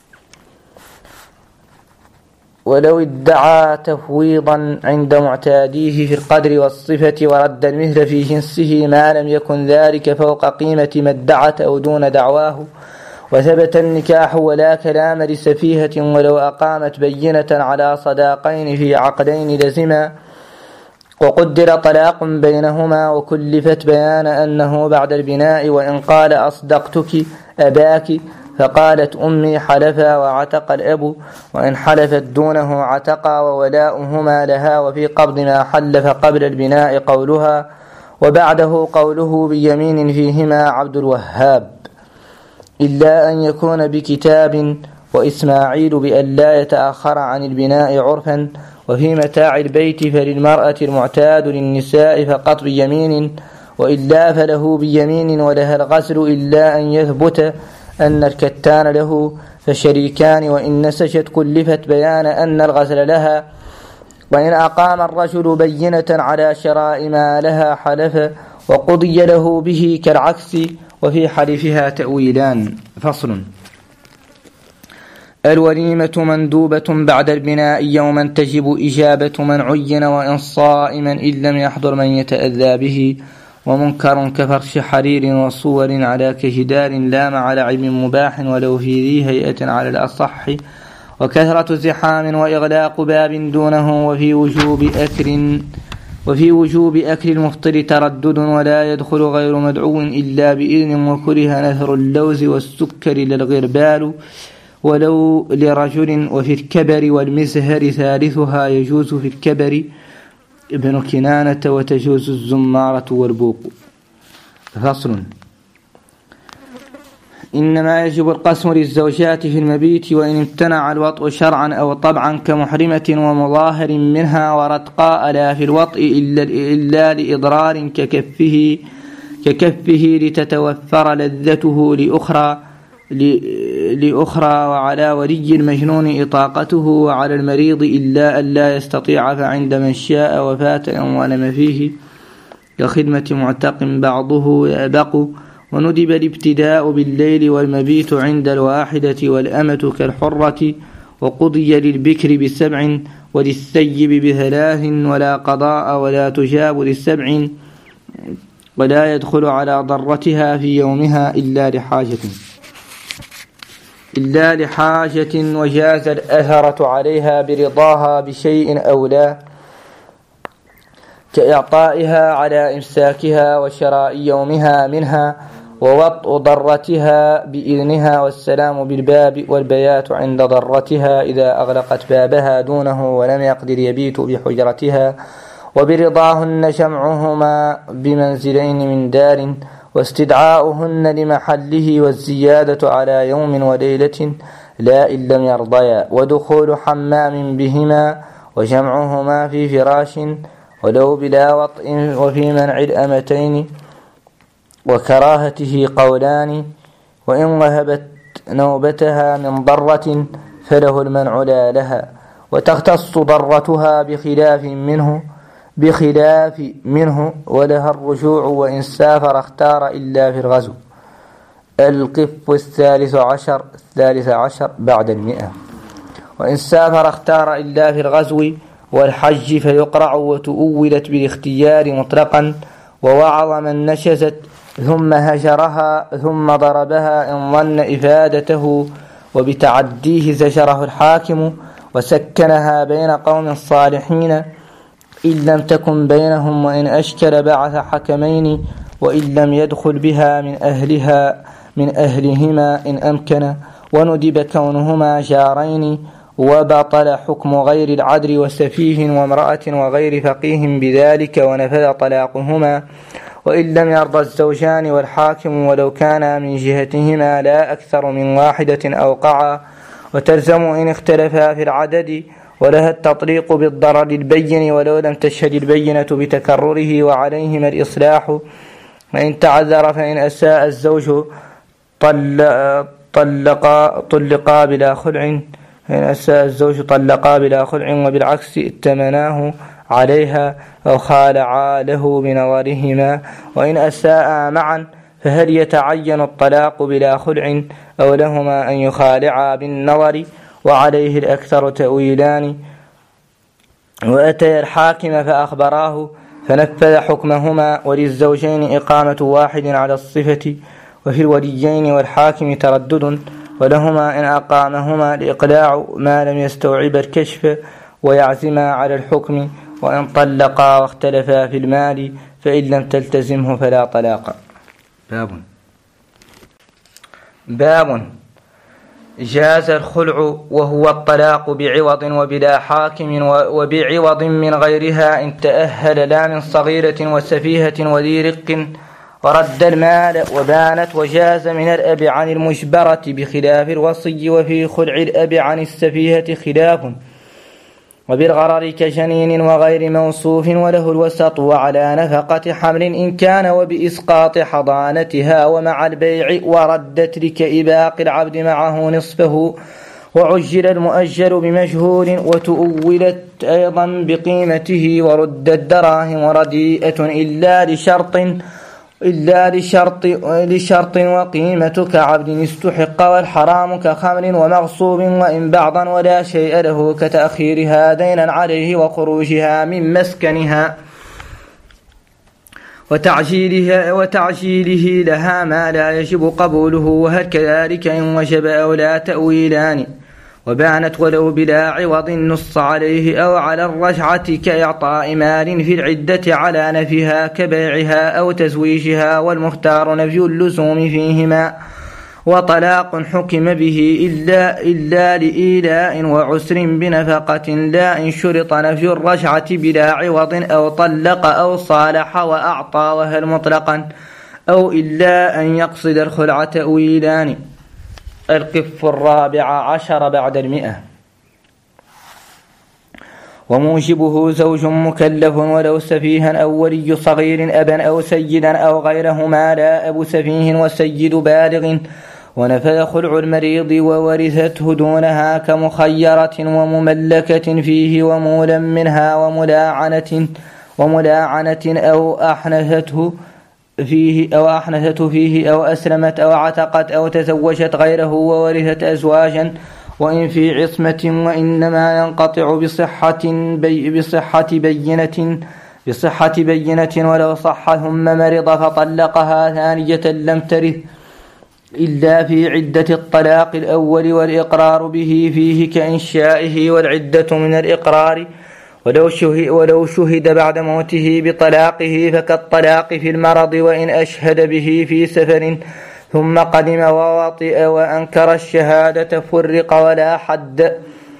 ولو ادعى تفويضا عند معتاديه في القدر والصفة ورد المثل في جنسه ما لم يكن ذلك فوق قيمة ما ادعت أو دون دعواه وثبت النكاح ولا كلام لسفيهة ولو أقامت بينة على صداقين في عقدين لزما وقدر طلاق بينهما وكلفت بيان أنه بعد البناء وإن قال أصدقتك أباك فقالت أمي حلفا وعتق الأب، وإن حلفت دونه عتقا وولاؤهما لها. وفي قبض ما حلف قبل البناء قولها، وبعده قوله بيمين فيهما عبد الوهاب، إلا أن يكون بكتاب، وإسماعيل بأن لا يتأخر عن البناء عرفا. وفي متاع البيت فللمرأة المعتاد للنساء فقط بيمين، وإلا فله بيمين ولها الغسل، إلا أن يثبت أن الكتان له فشريكان، وإن نسشت كلفت بيان أن الغسل لها. وإن أقام الرجل بينة على شراء ما لها حلف وقضي له به كالعكس، وفي حلفها تأويلان. فصل. الوليمة مندوبة بعد البناء يوما، تجب إجابة من عين، وإن صائما إن لم يحضر من يتأذى به. ومنكر كفرش حرير وصور على كجدار، لا مع لعب مباح ولو في ذي هيئة على الأصح. وكثرة زحام وإغلاق باب دونه. وفي وجوب أكل وفي وجوب أكل المفطر تردد، ولا يدخل غير مدعو إلا بإذن. وكره نثر اللوز والسكر للغربال ولو لرجل. وفي الكبر والمزهر ثالثها، يجوز في الكبر ابن كنانة، وتجوز الزمارة والبوق. فصل. إنما يجب القسم للزوجات في المبيت، وإن امتنع الوطء شرعا أو طبعا كمحرمة ومظاهر منها، ورتقاء لا في الوطء إلا, إلا لإضرار ككفه ككفه لتتوفر لذته لأخرى لأخرى وعلى ولي المجنون إطاقته، وعلى المريض إلا أن لا يستطيع، فعند من شاء وفات أن ولم فيه كخدمة معتق بعضه يأبق. وندب الابتداء بالليل والمبيت عند الواحدة، والأمة كالحرة. وقضي للبكر بسبع وللثيب بثلاث، ولا قضاء ولا تجاب للسبع، ولا يدخل على ضرتها في يومها إلا لحاجة إلا لحاجة وجاز الأثرة عليها برضاها بشيء أو لا، كإعطائها على إمساكها وشراء يومها منها، ووطء ضرتها بإذنها، والسلام بالباب والبيات عند ضرتها إذا أغلقت بابها دونه ولم يقدر يبيت بحجرتها. وبرضاهن جمعهما بمنزلين من دار، واستدعاؤهن لمحله، والزيادة على يوم وليلة لا إن لم يرضيا. ودخول حمام بهما، وجمعهما في فراش ولو بلا وطء. وفي منع الأمتين وكراهته قولان، وإن وهبت نوبتها من ضرة فله المنع لا لها. وتختص ضرتها بخلاف منه بخلاف منه ولها الرجوع، وإن سافر اختار إلا في الغزو. القف الثالث عشر الثالث عشر بعد المئة. وإن سافر اختار إلا في الغزو والحج فيقرع، وتؤولت بالاختيار مطلقا. ووعظ من نشزت ثم هجرها ثم ضربها إن ظن إفادته، وبتعديه زجره الحاكم. وسكنها بين قوم صالحين إن لم تكن بينهم، وإن أشكل بعث حكمين، وإن لم يدخل بها من أهلها من أهلهما إن أمكن. وندب كونهما جارين، وبطل حكم غير العدل وسفيه وامرأة وغير فقيه بذلك، ونفذ طلاقهما. وإن لم يرضى الزوجان والحاكم ولو كان من جهتهما لا أكثر من واحدة أوقعا. وتلزم إن اختلفا في العدد، ولها التطليق بالضرر البين ولو لم تشهد البينة بتكرره، وعليهما الإصلاح. وإن تعذر فإن أساء الزوج طلقا طلقا بلا خلع فإن أساء الزوج طلقا بلا خلع، وبالعكس اتمناه عليها أو خالعا له بنظرهما. وإن أساء معا فهل يتعين الطلاق بلا خلع أو لهما أن يخالعا بالنظر؟ وعليه الأكثر تأويلان. وأتي الحاكم فأخبراه فنفذ حكمهما، وللزوجين إقامة واحد على الصفة. وفي الوليين والحاكم تردد، ولهما إن أقامهما لإقلاع ما لم يستوعب الكشف، ويعزما على الحكم. وإن طلقا واختلفا في المال فإن لم تلتزمه فلا طلاق. باب باب جاز الخلع وهو الطلاق بعوض وبلا حاكم وبعوض من غيرها إن تأهل لا من صغيرة وسفيهة وذي رق ورد المال وبانت. وجاز من الأب عن المجبرة بخلاف الوصي وفي خلع الأب عن السفيهة خلاف وبالغرر كجنين وغير موصوف وله الوسط وعلى نفقة حمل إن كان وبإسقاط حضانتها ومع البيع ورد ترك إباق العبد معه نصفه وعجل المؤجل بمجهول وتؤولت أيضا بقيمته ورد الدراهم رديئة إلا لشرط إلا لشرط, لشرط وقيمة كعبد استحق والحرام كخمر ومغصوب وإن بعضا ولا شيء له كتأخيرها دينا عليه وخروجها من مسكنها وتعجيلها وتعجيله لها ما لا يجب قبوله وهل كذلك إن وجب أو لا تأويلان. وبانت ولو بلا عوض نص عليه أو على الرجعة كإعطاء مال في العدة على نفيها كبيعها أو تزويجها والمختار نفي اللزوم فيهما وطلاق حكم به إلا, إلا لإيلاء وعسر بنفقة لا إن شرط نفي الرجعة بلا عوض أو طلق أو صالح وأعطى وهل مطلقا أو إلا أن يقصد الخلع تأويلان. القف الرابع عشر بعد المئة. وموجبه زوج مكلف ولو سفيها أو ولي صغير أبا أو سيدا أو غيرهما لا أب سفيه وسيد بالغ ونفذ خلع المريض وورثته دونها كمخيرة ومملكة فيه ومولا منها وملاعنة وملاعنة أو أحنثته فيه أو أحنثته فيه أو أسلمت أو عتقت أو تزوجت غيره وورثت أزواجا وإن في عصمة وإنما ينقطع بصحة بي بصحة بينة بصحة بينة ولو صح ثم مرض فطلقها ثانية لم ترث إلا في عدة الطلاق الأول والإقرار به فيه كإنشائه والعدة من الإقرار ولو شهد, ولو شهد بعد موته بطلاقه فكالطلاق في المرض وإن أشهد به في سفر ثم قدم ووطئ وأنكر الشهادة فرق ولا حد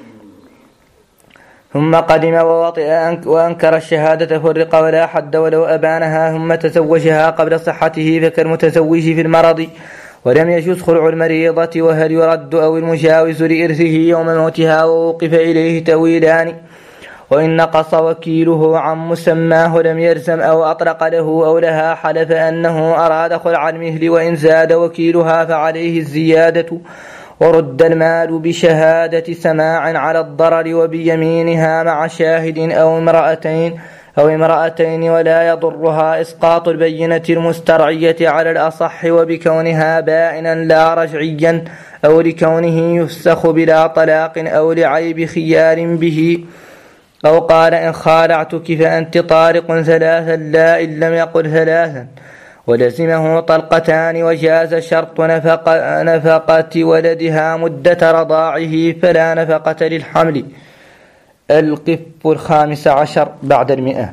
ثم قدم ووطئ وأنكر الشهادة فرق ولا حد ولو أبانها ثم تزوجها قبل صحته فكالمتزوج في المرض ولم يجوز خلع المريضة وهل يرد أو المجاوز لإرثه يوم موتها ووقف إليه تأويلان. وإن نقص وكيله عن مسماه لم يلزم أو أطلق له أو لها حلف أنه أراد خلع المهل وإن زاد وكيلها فعليه الزيادة ورد المال بشهادة سماع على الضرر وبيمينها مع شاهد أو امرأتين أو امرأتين ولا يضرها إسقاط البينة المسترعية على الأصح وبكونها بائنا لا رجعيا أو لكونه يفسخ بلا طلاق أو لعيب خيار به أو قال إن خالعتك فأنت طارق ثلاثا لا إن لم يقل ثلاثا ولزمه طلقتان وجاز شرط نفقة, نفقة ولدها مدة رضاعه فلا نفقة للحمل. القف الخامس عشر بعد المئة.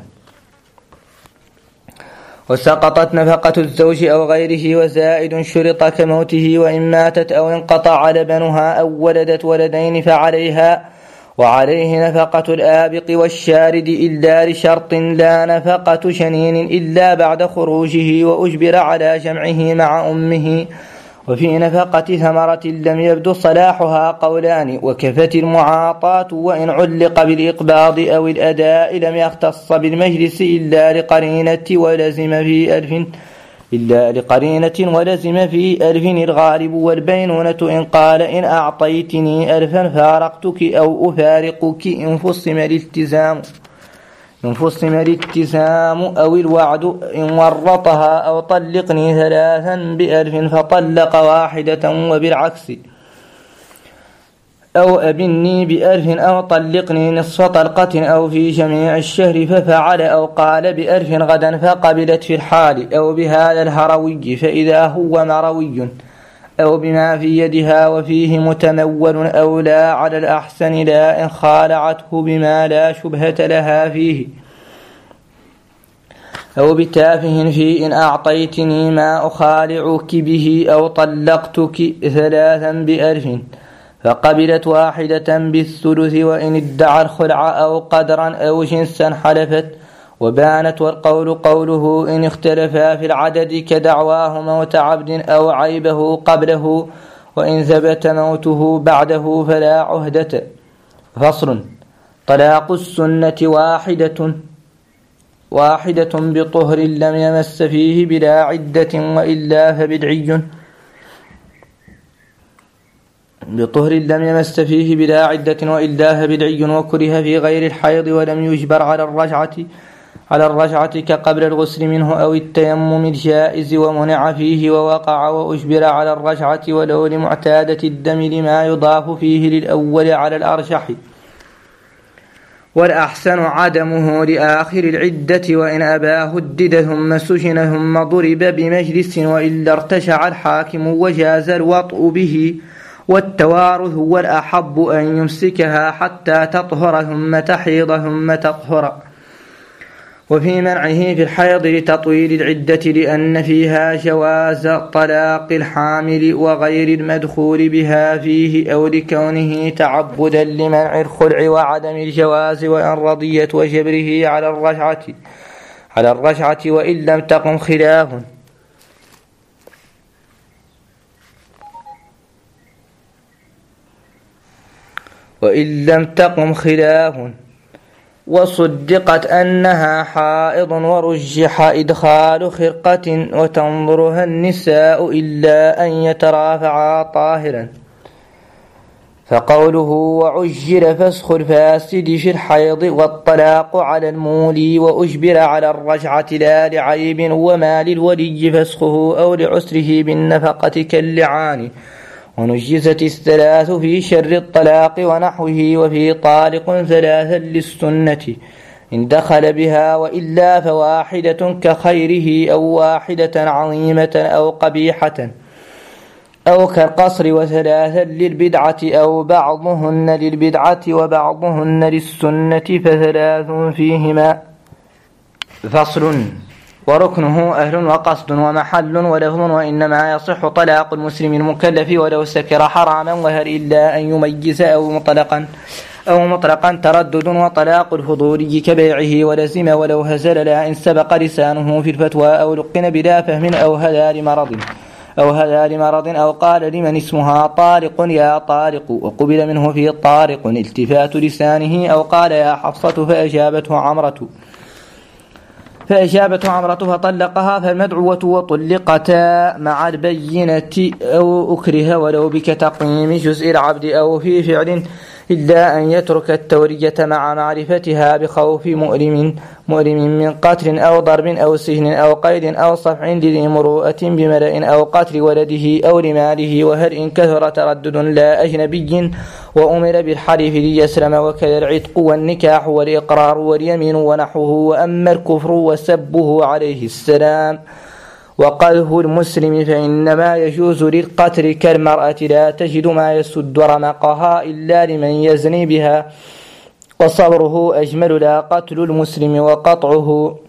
وسقطت نفقة الزوج أو غيره وزائد شرط كموته وإن ماتت أو انقطع لبنها أو ولدت ولدين فعليها وعليه نفقة الآبق والشارد إلا لشرط لا نفقة شنين إلا بعد خروجه وأجبر على جمعه مع أمه. وفي نفقة ثمرة لم يبدو صلاحها قولان وكفت المعاطاة وإن علق بالإقباض أو الأداء لم يختص بالمجلس إلا لقرينة ولزم في ألف إلا لقرينة ولزم في ألف الغالب والبينونة إن قال إن أعطيتني ألفا فارقتك أو أفارقك إن فصم الالتزام إن فصم الالتزام أو الوعد إن ورطها أو طلقني ثلاثا بألف فطلق واحدة وبالعكس أو أبني بألف أو طلقني نصف طلقة أو في جميع الشهر ففعل أو قال بألف غدا فقبلت في الحال أو بهذا الهروي فإذا هو مروي أو بما في يدها وفيه متمول أو لا على الأحسن لا إن خالعته بما لا شبهة لها فيه أو بتافه في إن أعطيتني ما أخالعك به أو طلقتك ثلاثا بألف فقبلت واحدة بالثلث وإن ادعى الخلع أو قدرا أو جنسا حلفت. وبانت والقول قوله إن اختلفا في العدد كدعواه موت عبد أو عيبه قبله وإن ثبت موته بعده فلا عهدة. فصل. طلاق السنة واحدة واحدة بطهر لم يمس فيه بلا عدة وإلا فبدعي بطهر لم يمس فيه بلا عدة وإلا فبدعي. وكره في غير الحيض ولم يجبر على الرجعة على الرجعة كقبل الغسل منه أو التيمم الجائز ومنع فيه ووقع وأجبر على الرجعة ولو لمعتادة الدم لما يضاف فيه للأول على الأرجح. والأحسن عدمه لآخر العدة وإن أباه الدد ثم سجن ثم ضرب بمجلس وإلا ارتشع الحاكم وجاز الوطء به. والتوارث هو الأحب أن يمسكها حتى تطهر ثم تحيض ثم تطهر. وفي منعه في الحيض لتطويل العدة لأن فيها جواز طلاق الحامل وغير المدخول بها فيه أو لكونه تعبدا لمنع الخلع وعدم الجواز وإن رضيت وجبره على الرجعة على الرجعة وإن لم تقم خلاف. وإن لم تقم خلاف وصدقت أنها حائض ورجح إدخال خرقة وتنظرها النساء إلا أن يترافعا طاهرا. فقوله وعجل فسخ الفاسد في الحيض والطلاق على المولي وأجبر على الرجعة لا لعيب وما للولي فسخه أو لعسره بالنفقة كاللعان. ونجزت الثلاث في شر الطلاق ونحوه وفي طالق ثلاثا للسنة إن دخل بها وإلا فواحدة كخيره أو واحدة عظيمة أو قبيحة أو كالقصر وثلاثا للبدعة أو بعضهن للبدعة وبعضهن للسنة فثلاث فيهما. فصل. وركنه أهل وقصد ومحل ولفظ وإنما يصح طلاق المسلم المكلف ولو سكر حراما وهل إلا أن يميز أو مطلقا أو مطلقا تردد. وطلاق الفضولي كبيعه ولزم ولو هزل لا إن سبق لسانه في الفتوى أو لقن بلا فهم أو هذا لمرض أو هذا لمرض أو قال لمن اسمها طارق يا طارق وقبل منه في طارق التفات لسانه أو قال يا حفصة فأجابته عمرة فأجابته عمرة فطلقها فالمدعوة وطلقتا مع البينة أو أكره ولو بك تقييم جزء العبد أو في فعل إلا أن يترك التورية مع معرفتها بخوف مؤلم مؤلم من قتل أو ضرب أو سجن أو قيد أو صفع لذي مروءة بملأ أو قتل ولده أو لماله. وهل إن كثر تردد لا أجنبي وأمر بالحلف ليسلم وكذا العتق والنكاح والإقرار واليمين ونحوه. وأما الكفر وسبه عليه السلام وقذف المسلم فإنما يجوز للقتل كالمرأة لا تجد ما يسد رمقها إلا لمن يزني بها وصبره أجمل لا قتل المسلم وقطعه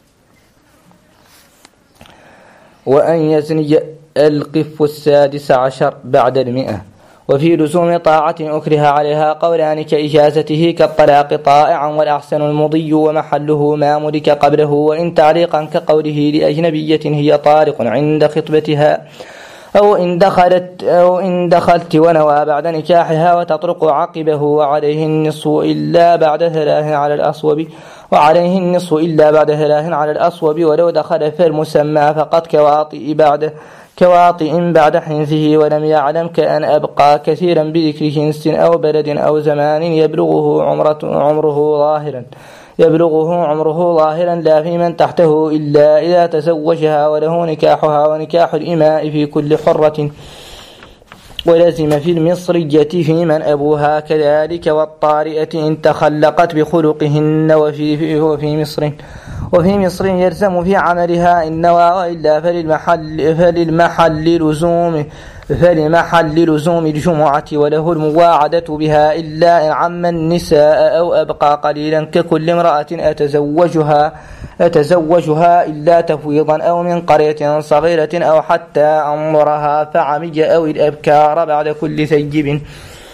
وأن يزني. القف السادس عشر بعد المئة. وفي لزوم طاعة أكره عليها قولان كإجازته كالطلاق طائعا والأحسن المضي ومحله ما ملك قبله. وإن تعليقا كقوله لأجنبية هي طارق عند خطبتها أو إن دخلت أو إن دخلت ونوى بعد نكاحها وتطرق عقبه. وعليه النصف إلا بعد ثلاث على الأصوب وعليه النصف إلا بعد ثلاث على الأصوب ولو دخل فالمسمى فقد كواطئ بعد كواطئ بعد حنثه ولم يعلم كأن أبقى كثيرا بذكر جنس أو بلد أو زمان يبلغه عمره, عمره ظاهرا يبلغه عمره ظاهرا لا في من تحته إلا إذا تزوجها وله نكاحها ونكاح الإماء في كل حرة. ولزم في المصرية في من أبوها كذلك والطارئة إن تخلقت بخلقهن وفي, وفي مصر وفي مصر يلزم في عملها إن نوى وإلا فللمحل, فللمحل لزوم فلمحل لزوم الجمعة وله المواعدة بها إلا إن عم النساء أو أبقى قليلا ككل امرأة أتزوجها أتزوجها إلا تفويضا أو من قرية صغيرة أو حتى أنظرها فعمي أو الأبكار بعد كل ثيب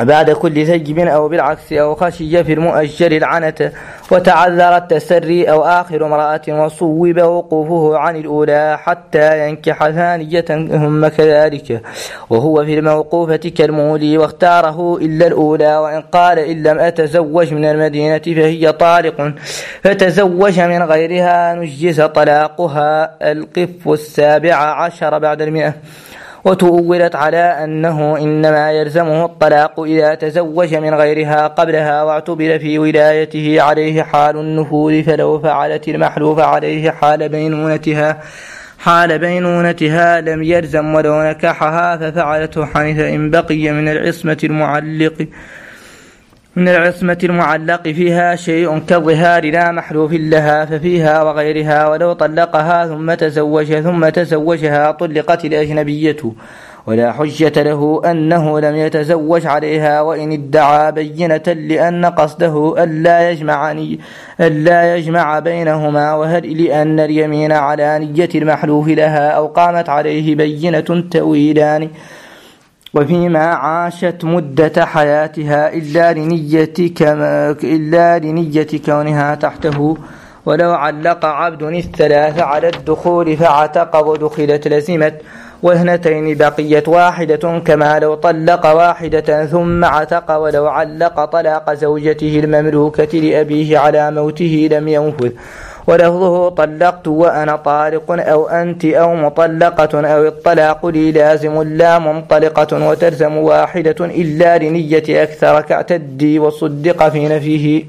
بعد كل ثيب أو بالعكس أو خشي في المؤجل العنة وتعذر التسري أو آخر امرأة وصوب وقوفه عن الأولى حتى ينكح ثانية هم كذلك، وهو في الموقوفة كالمولي واختاره إلا الأولى. وإن قال إن لم أتزوج من المدينة فهي طالق فتزوج من غيرها نجز طلاقها. القف السابع عشر بعد المئة. وتؤولت على أنه إنما يلزمه الطلاق إذا تزوج من غيرها قبلها، واعتبر في ولايته عليه حال النفوذ، فلو فعلت المحلوف عليه حال بينونتها حال بينونتها لم يلزم، ولو نكحها ففعلته حنث إن بقي من العصمة المعلق من العصمة المعلق فيها شيء كالظهار لا محلوف لها ففيها وغيرها. ولو طلقها ثم تزوج ثم تزوجها طلقت الأجنبية، ولا حجة له أنه لم يتزوج عليها، وإن ادعى بينة لأن قصده ألا يجمع, ألا يجمع بينهما، وهل لأن اليمين على نية المحلوف لها أو قامت عليه بينة تأويلان. وفيما عاشت مدة حياتها إلا لنية, إلا لنية كونها تحته. ولو علق عبد الثلاث على الدخول فعتق ودخلت لزمت، واثنتين بقيت واحدة، كما لو طلق واحدة ثم عتق. ولو علق طلاق زوجته المملوكة لأبيه على موته لم ينفذ، ولفظه طلقت وأنا طارق أو أنت أو مطلقة أو الطلاق لي لازم لا منطلقة، وتلزم واحدة إلا لنية أكثر كاعتدي. وصدق في نفيه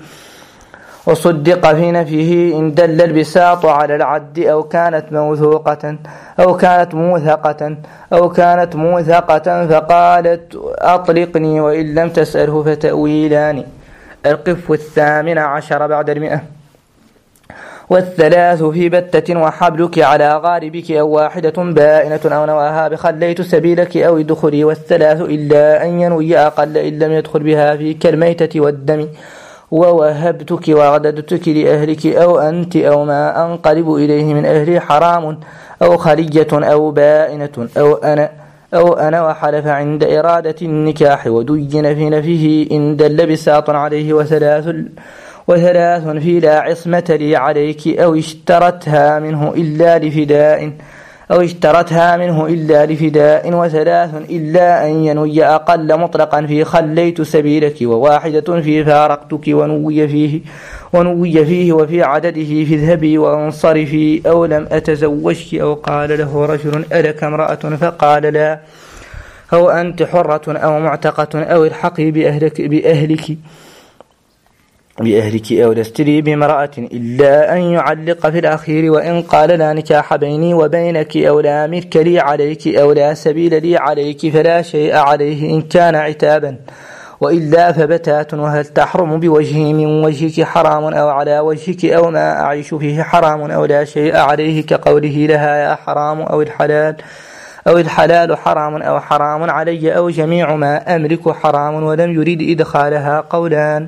وصدق في نفيه إن دل البساط على العد أو كانت موثوقة أو كانت موثقة أو كانت موثقة فقالت أطلقني، وإن لم تسأله فتأويلان. القف الثامن عشر بعد المئة. والثلاث في بتة وحبلك على غاربك أو واحدة بائنة أو نواها بخليت سبيلك أو ادخلي. والثلاث إلا أن ينوي أقل إن لم يدخل بها في كالميتة والدم. ووهبتك ورددتك لأهلك أو أنت أو ما أنقلب إليه من أهلي حرام أو خلية أو بائنة أو أنا أو أنا وحلف عند إرادة النكاح ودين في نفيه إن دل بساط عليه. وثلاث وثلاث في لا عصمة لي عليك أو اشترتها منه إلا لفداء أو اشترتها منه إلا لفداء. وثلاث إلا أن ينوي أقل مطلقا في خليت سبيلك، وواحدة في فارقتك ونوي فيه ونوي فيه وفي عدده في اذهبي وانصرفي. أو لم أتزوجك أو قال له رجل ألك امرأة فقال لا، أو أنت حرة أو معتقة أو الحقي بأهلك بأهلك بأهلك أو لستري بامرأة إلا أن يعلق في الأخير. وإن قال لا نكاح بيني وبينك أو لا ملك لي عليك أو لا سبيل لي عليك فلا شيء عليه إن كان عتابا، وإلا فبتات. وهل تحرم بوجهه من وجهك حرام أو على وجهك أو ما أعيش فيه حرام أو لا شيء عليه كقوله لها يا حرام أو الحلال أو الحلال حرام أو حرام علي أو جميع ما أملك حرام ولم يريد إدخالها قولان.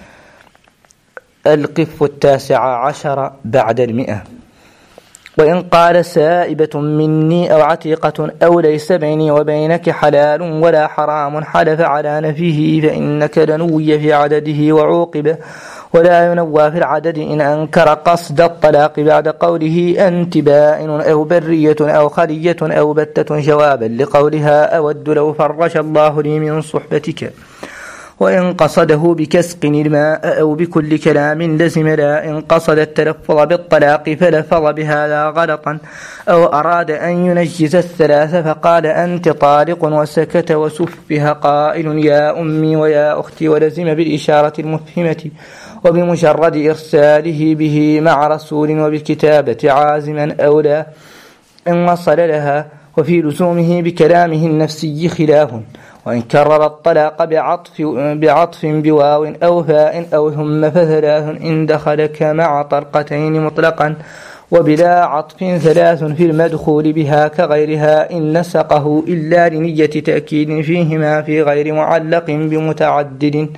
القف التاسع عشر بعد المئة. وإن قال سائبة مني أو عتيقة أو ليس بيني وبينك حلال ولا حرام حلف على نفيه فإنك لنوي في عدده وعوقب، ولا ينوى في العدد إن أنكر قصد الطلاق بعد قوله أنت بائن أو برية أو خلية أو بتة جوابا لقولها أود لو فرج الله لي من صحبتك. وإن قصده بكسق الماء أو بكل كلام لزم لا. إن قصد التلفظ بالطلاق فلفظ بهذا غلطا، أو أراد أن ينجز الثلاث فقال أنت طالق وسكت وسفه قائل يا أمي ويا أختي ولزم بالإشارة المفهمة وبمجرد إرساله به مع رسول وبالكتابة عازما أو لا إن وصل لها. وفي لزومه بكلامه النفسي خلاف. وإن كرر الطلاق بعطف, بعطف بواو أو فاء أو ثم فثلاث إن دخلك مع طلقتين مطلقا، وبلا عطف ثلاث في المدخول بها كغيرها إن نسقه إلا لنية تأكيد فيهما في غير معلق بمتعدد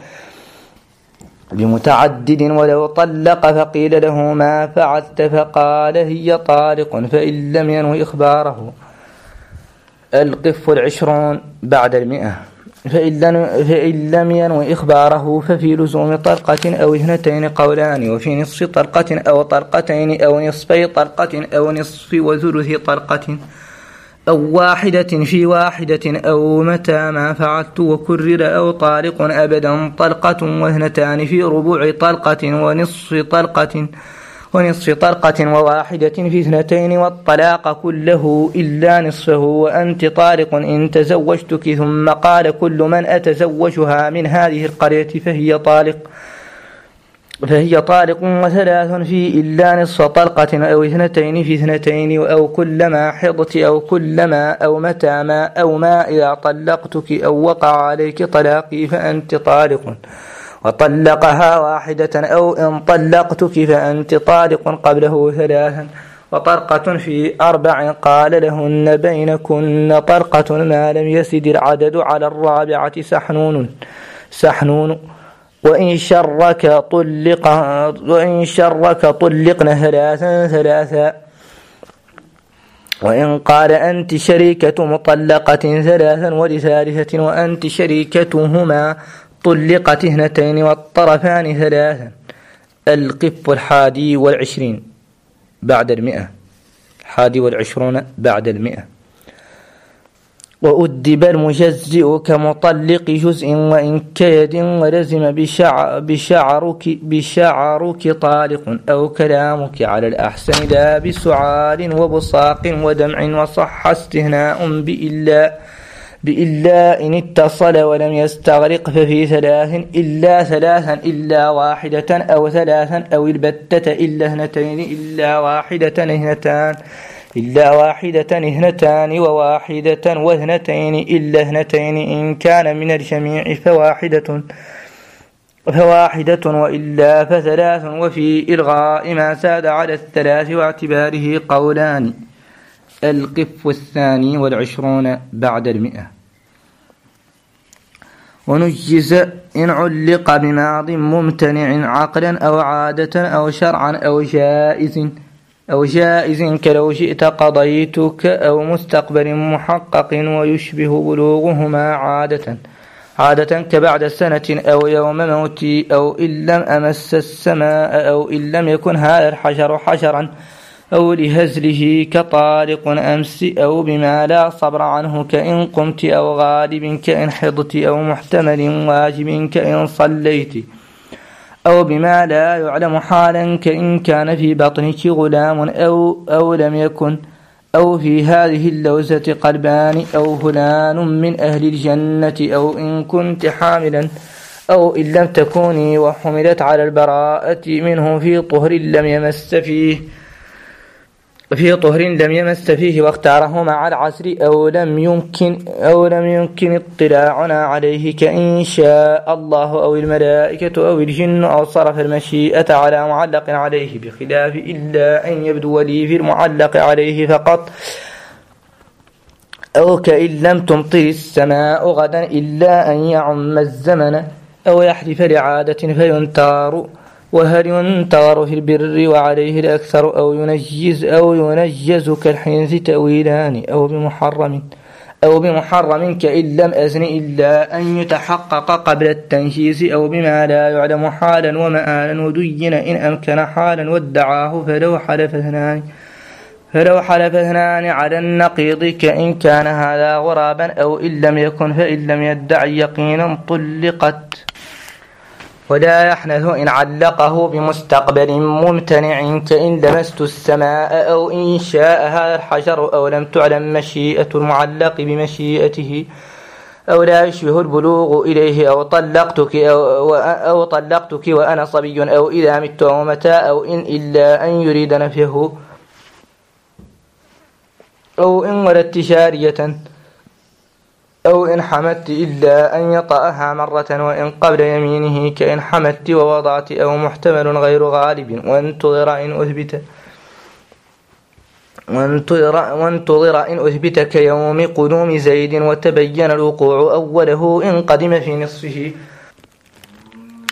بمتعدد. ولو طلق فقيل له ما فعلت فقال هي طالق فإن لم ينو إخباره. القف العشرون بعد المئة. فإن لم, فإن لم ينوي إخباره ففي لزوم طلقة أو اثنتين قولان، وفي نصف طلقة أو طلقتين أو نصفي طلقة أو نصف وثلث طلقة أو واحدة في واحدة أو متى ما فعلت وكرر أو طالق أبدا طلقة واثنتان في ربع طلقة ونصف طلقة ونصف طلقة وواحدة في اثنتين والطلاق كله إلا نصفه وأنت طالق إن تزوجتك. ثم قال كل من أتزوجها من هذه القرية فهي طالق فهي طالق وثلاث في إلا نصف طلقة أو اثنتين في اثنتين أو كلما حضت أو كلما أو متى ما أو ما إذا طلقتك أو وقع عليك طلاقي فأنت طالق. وطلقها واحدة أو إن طلقتك فأنت طالق قبله ثلاثا. وطرقة في أربع قال لهن بينكن طرقة ما لم يسد العدد على الرابعة سحنون سحنون وإن شرك طلق وإن شرك طلقن ثلاثا ثلاثا. وإن قال أنت شريكة مطلقة ثلاثا ولثالثة وأنت شريكتهما طلقت اثنتين والطرفان ثلاثا. القف الحادي والعشرين بعد المئة الحادي والعشرون بعد المئة. وأدب المجزئ كمطلق جزء وإن كيد ولزم بشعر بشعرك, بشعرك طالق أو كلامك على الأحسن لا بسعال وبصاق ودمع وصح استهناء بإلا بإلا إن اتصل ولم يستغرق ففي ثلاث إلا ثلاثا إلا واحدة أو ثلاثا أو البتة إلا اثنتين إلا واحدة اثنتان إلا واحدة اثنتان وواحدة واثنتين إلا اثنتين إن كان من الجميع فواحدة فواحدة وإلا فثلاث. وفي إلغاء ما ساد على الثلاث واعتباره قولان. القف الثاني والعشرون بعد المئة. ونجز إن علق بماض ممتنع عقلا أو عادة أو شرعا أو جائز أو جائز كلو شئت قضيتك أو مستقبل محقق ويشبه بلوغهما عادة عادة كبعد سنة أو يوم موتي أو إن لم أمس السماء أو إن لم يكن هذا الحجر حجرا أو لهزله كطارق أمس أو بما لا صبر عنه كإن قمت أو غالب كإن حضت أو محتمل واجب كإن صليت أو بما لا يعلم حالا كإن كان في بطنك غلام أو, أو لم يكن أو في هذه اللوزة قلبان أو فلان من أهل الجنة أو إن كنت حاملا أو إن لم تكوني وحملت على البراءة منه في طهر لم يمس فيه في طهر لم يمس فيه واختاره مع العسر أو لم يمكن أو لم يمكن اطلاعنا عليه كإن شاء الله أو الملائكة أو الجن أو صرف المشيئة على معلق عليه بخلاف إلا أن يبدو لي في المعلق عليه فقط أو كإن لم تمطر السماء غدا إلا أن يعم الزمن أو يحلف لعادة فينتار. وهل ينتظر في البر وعليه الأكثر أو ينجز أو ينجز كالحنث تأويلان أو بمحرم أو بمحرم كإن لم أزن إلا أن يتحقق قبل التنجيز أو بما لا يعلم حالا ومآلا ودين إن أمكن حالا وادعاه فلو حلف اثنان فلو حلف اثنان على النقيض كإن كان هذا غرابا أو إن لم يكن فإن لم يدع يقينا طلقت. ولا يحنث إن علقه بمستقبل ممتنع كإن لمست السماء أو إن شاء هذا الحجر أو لم تعلم مشيئة المعلق بمشيئته أو لا يشبه البلوغ إليه أو طلقتك أو, أو طلقتك وأنا صبي أو إذا مت أو متى أو إن إلا أن يريد نفيه أو إن ولدت شارية أو إن حمدت إلا أن يطأها مرة وإن قبل يمينه كإن حمدت ووضعت أو محتمل غير غالب وانتظر إن أثبت وانتظر, وانتظر إن أثبت كيوم قدوم زيد وتبين الوقوع أوله إن قدم في نصفه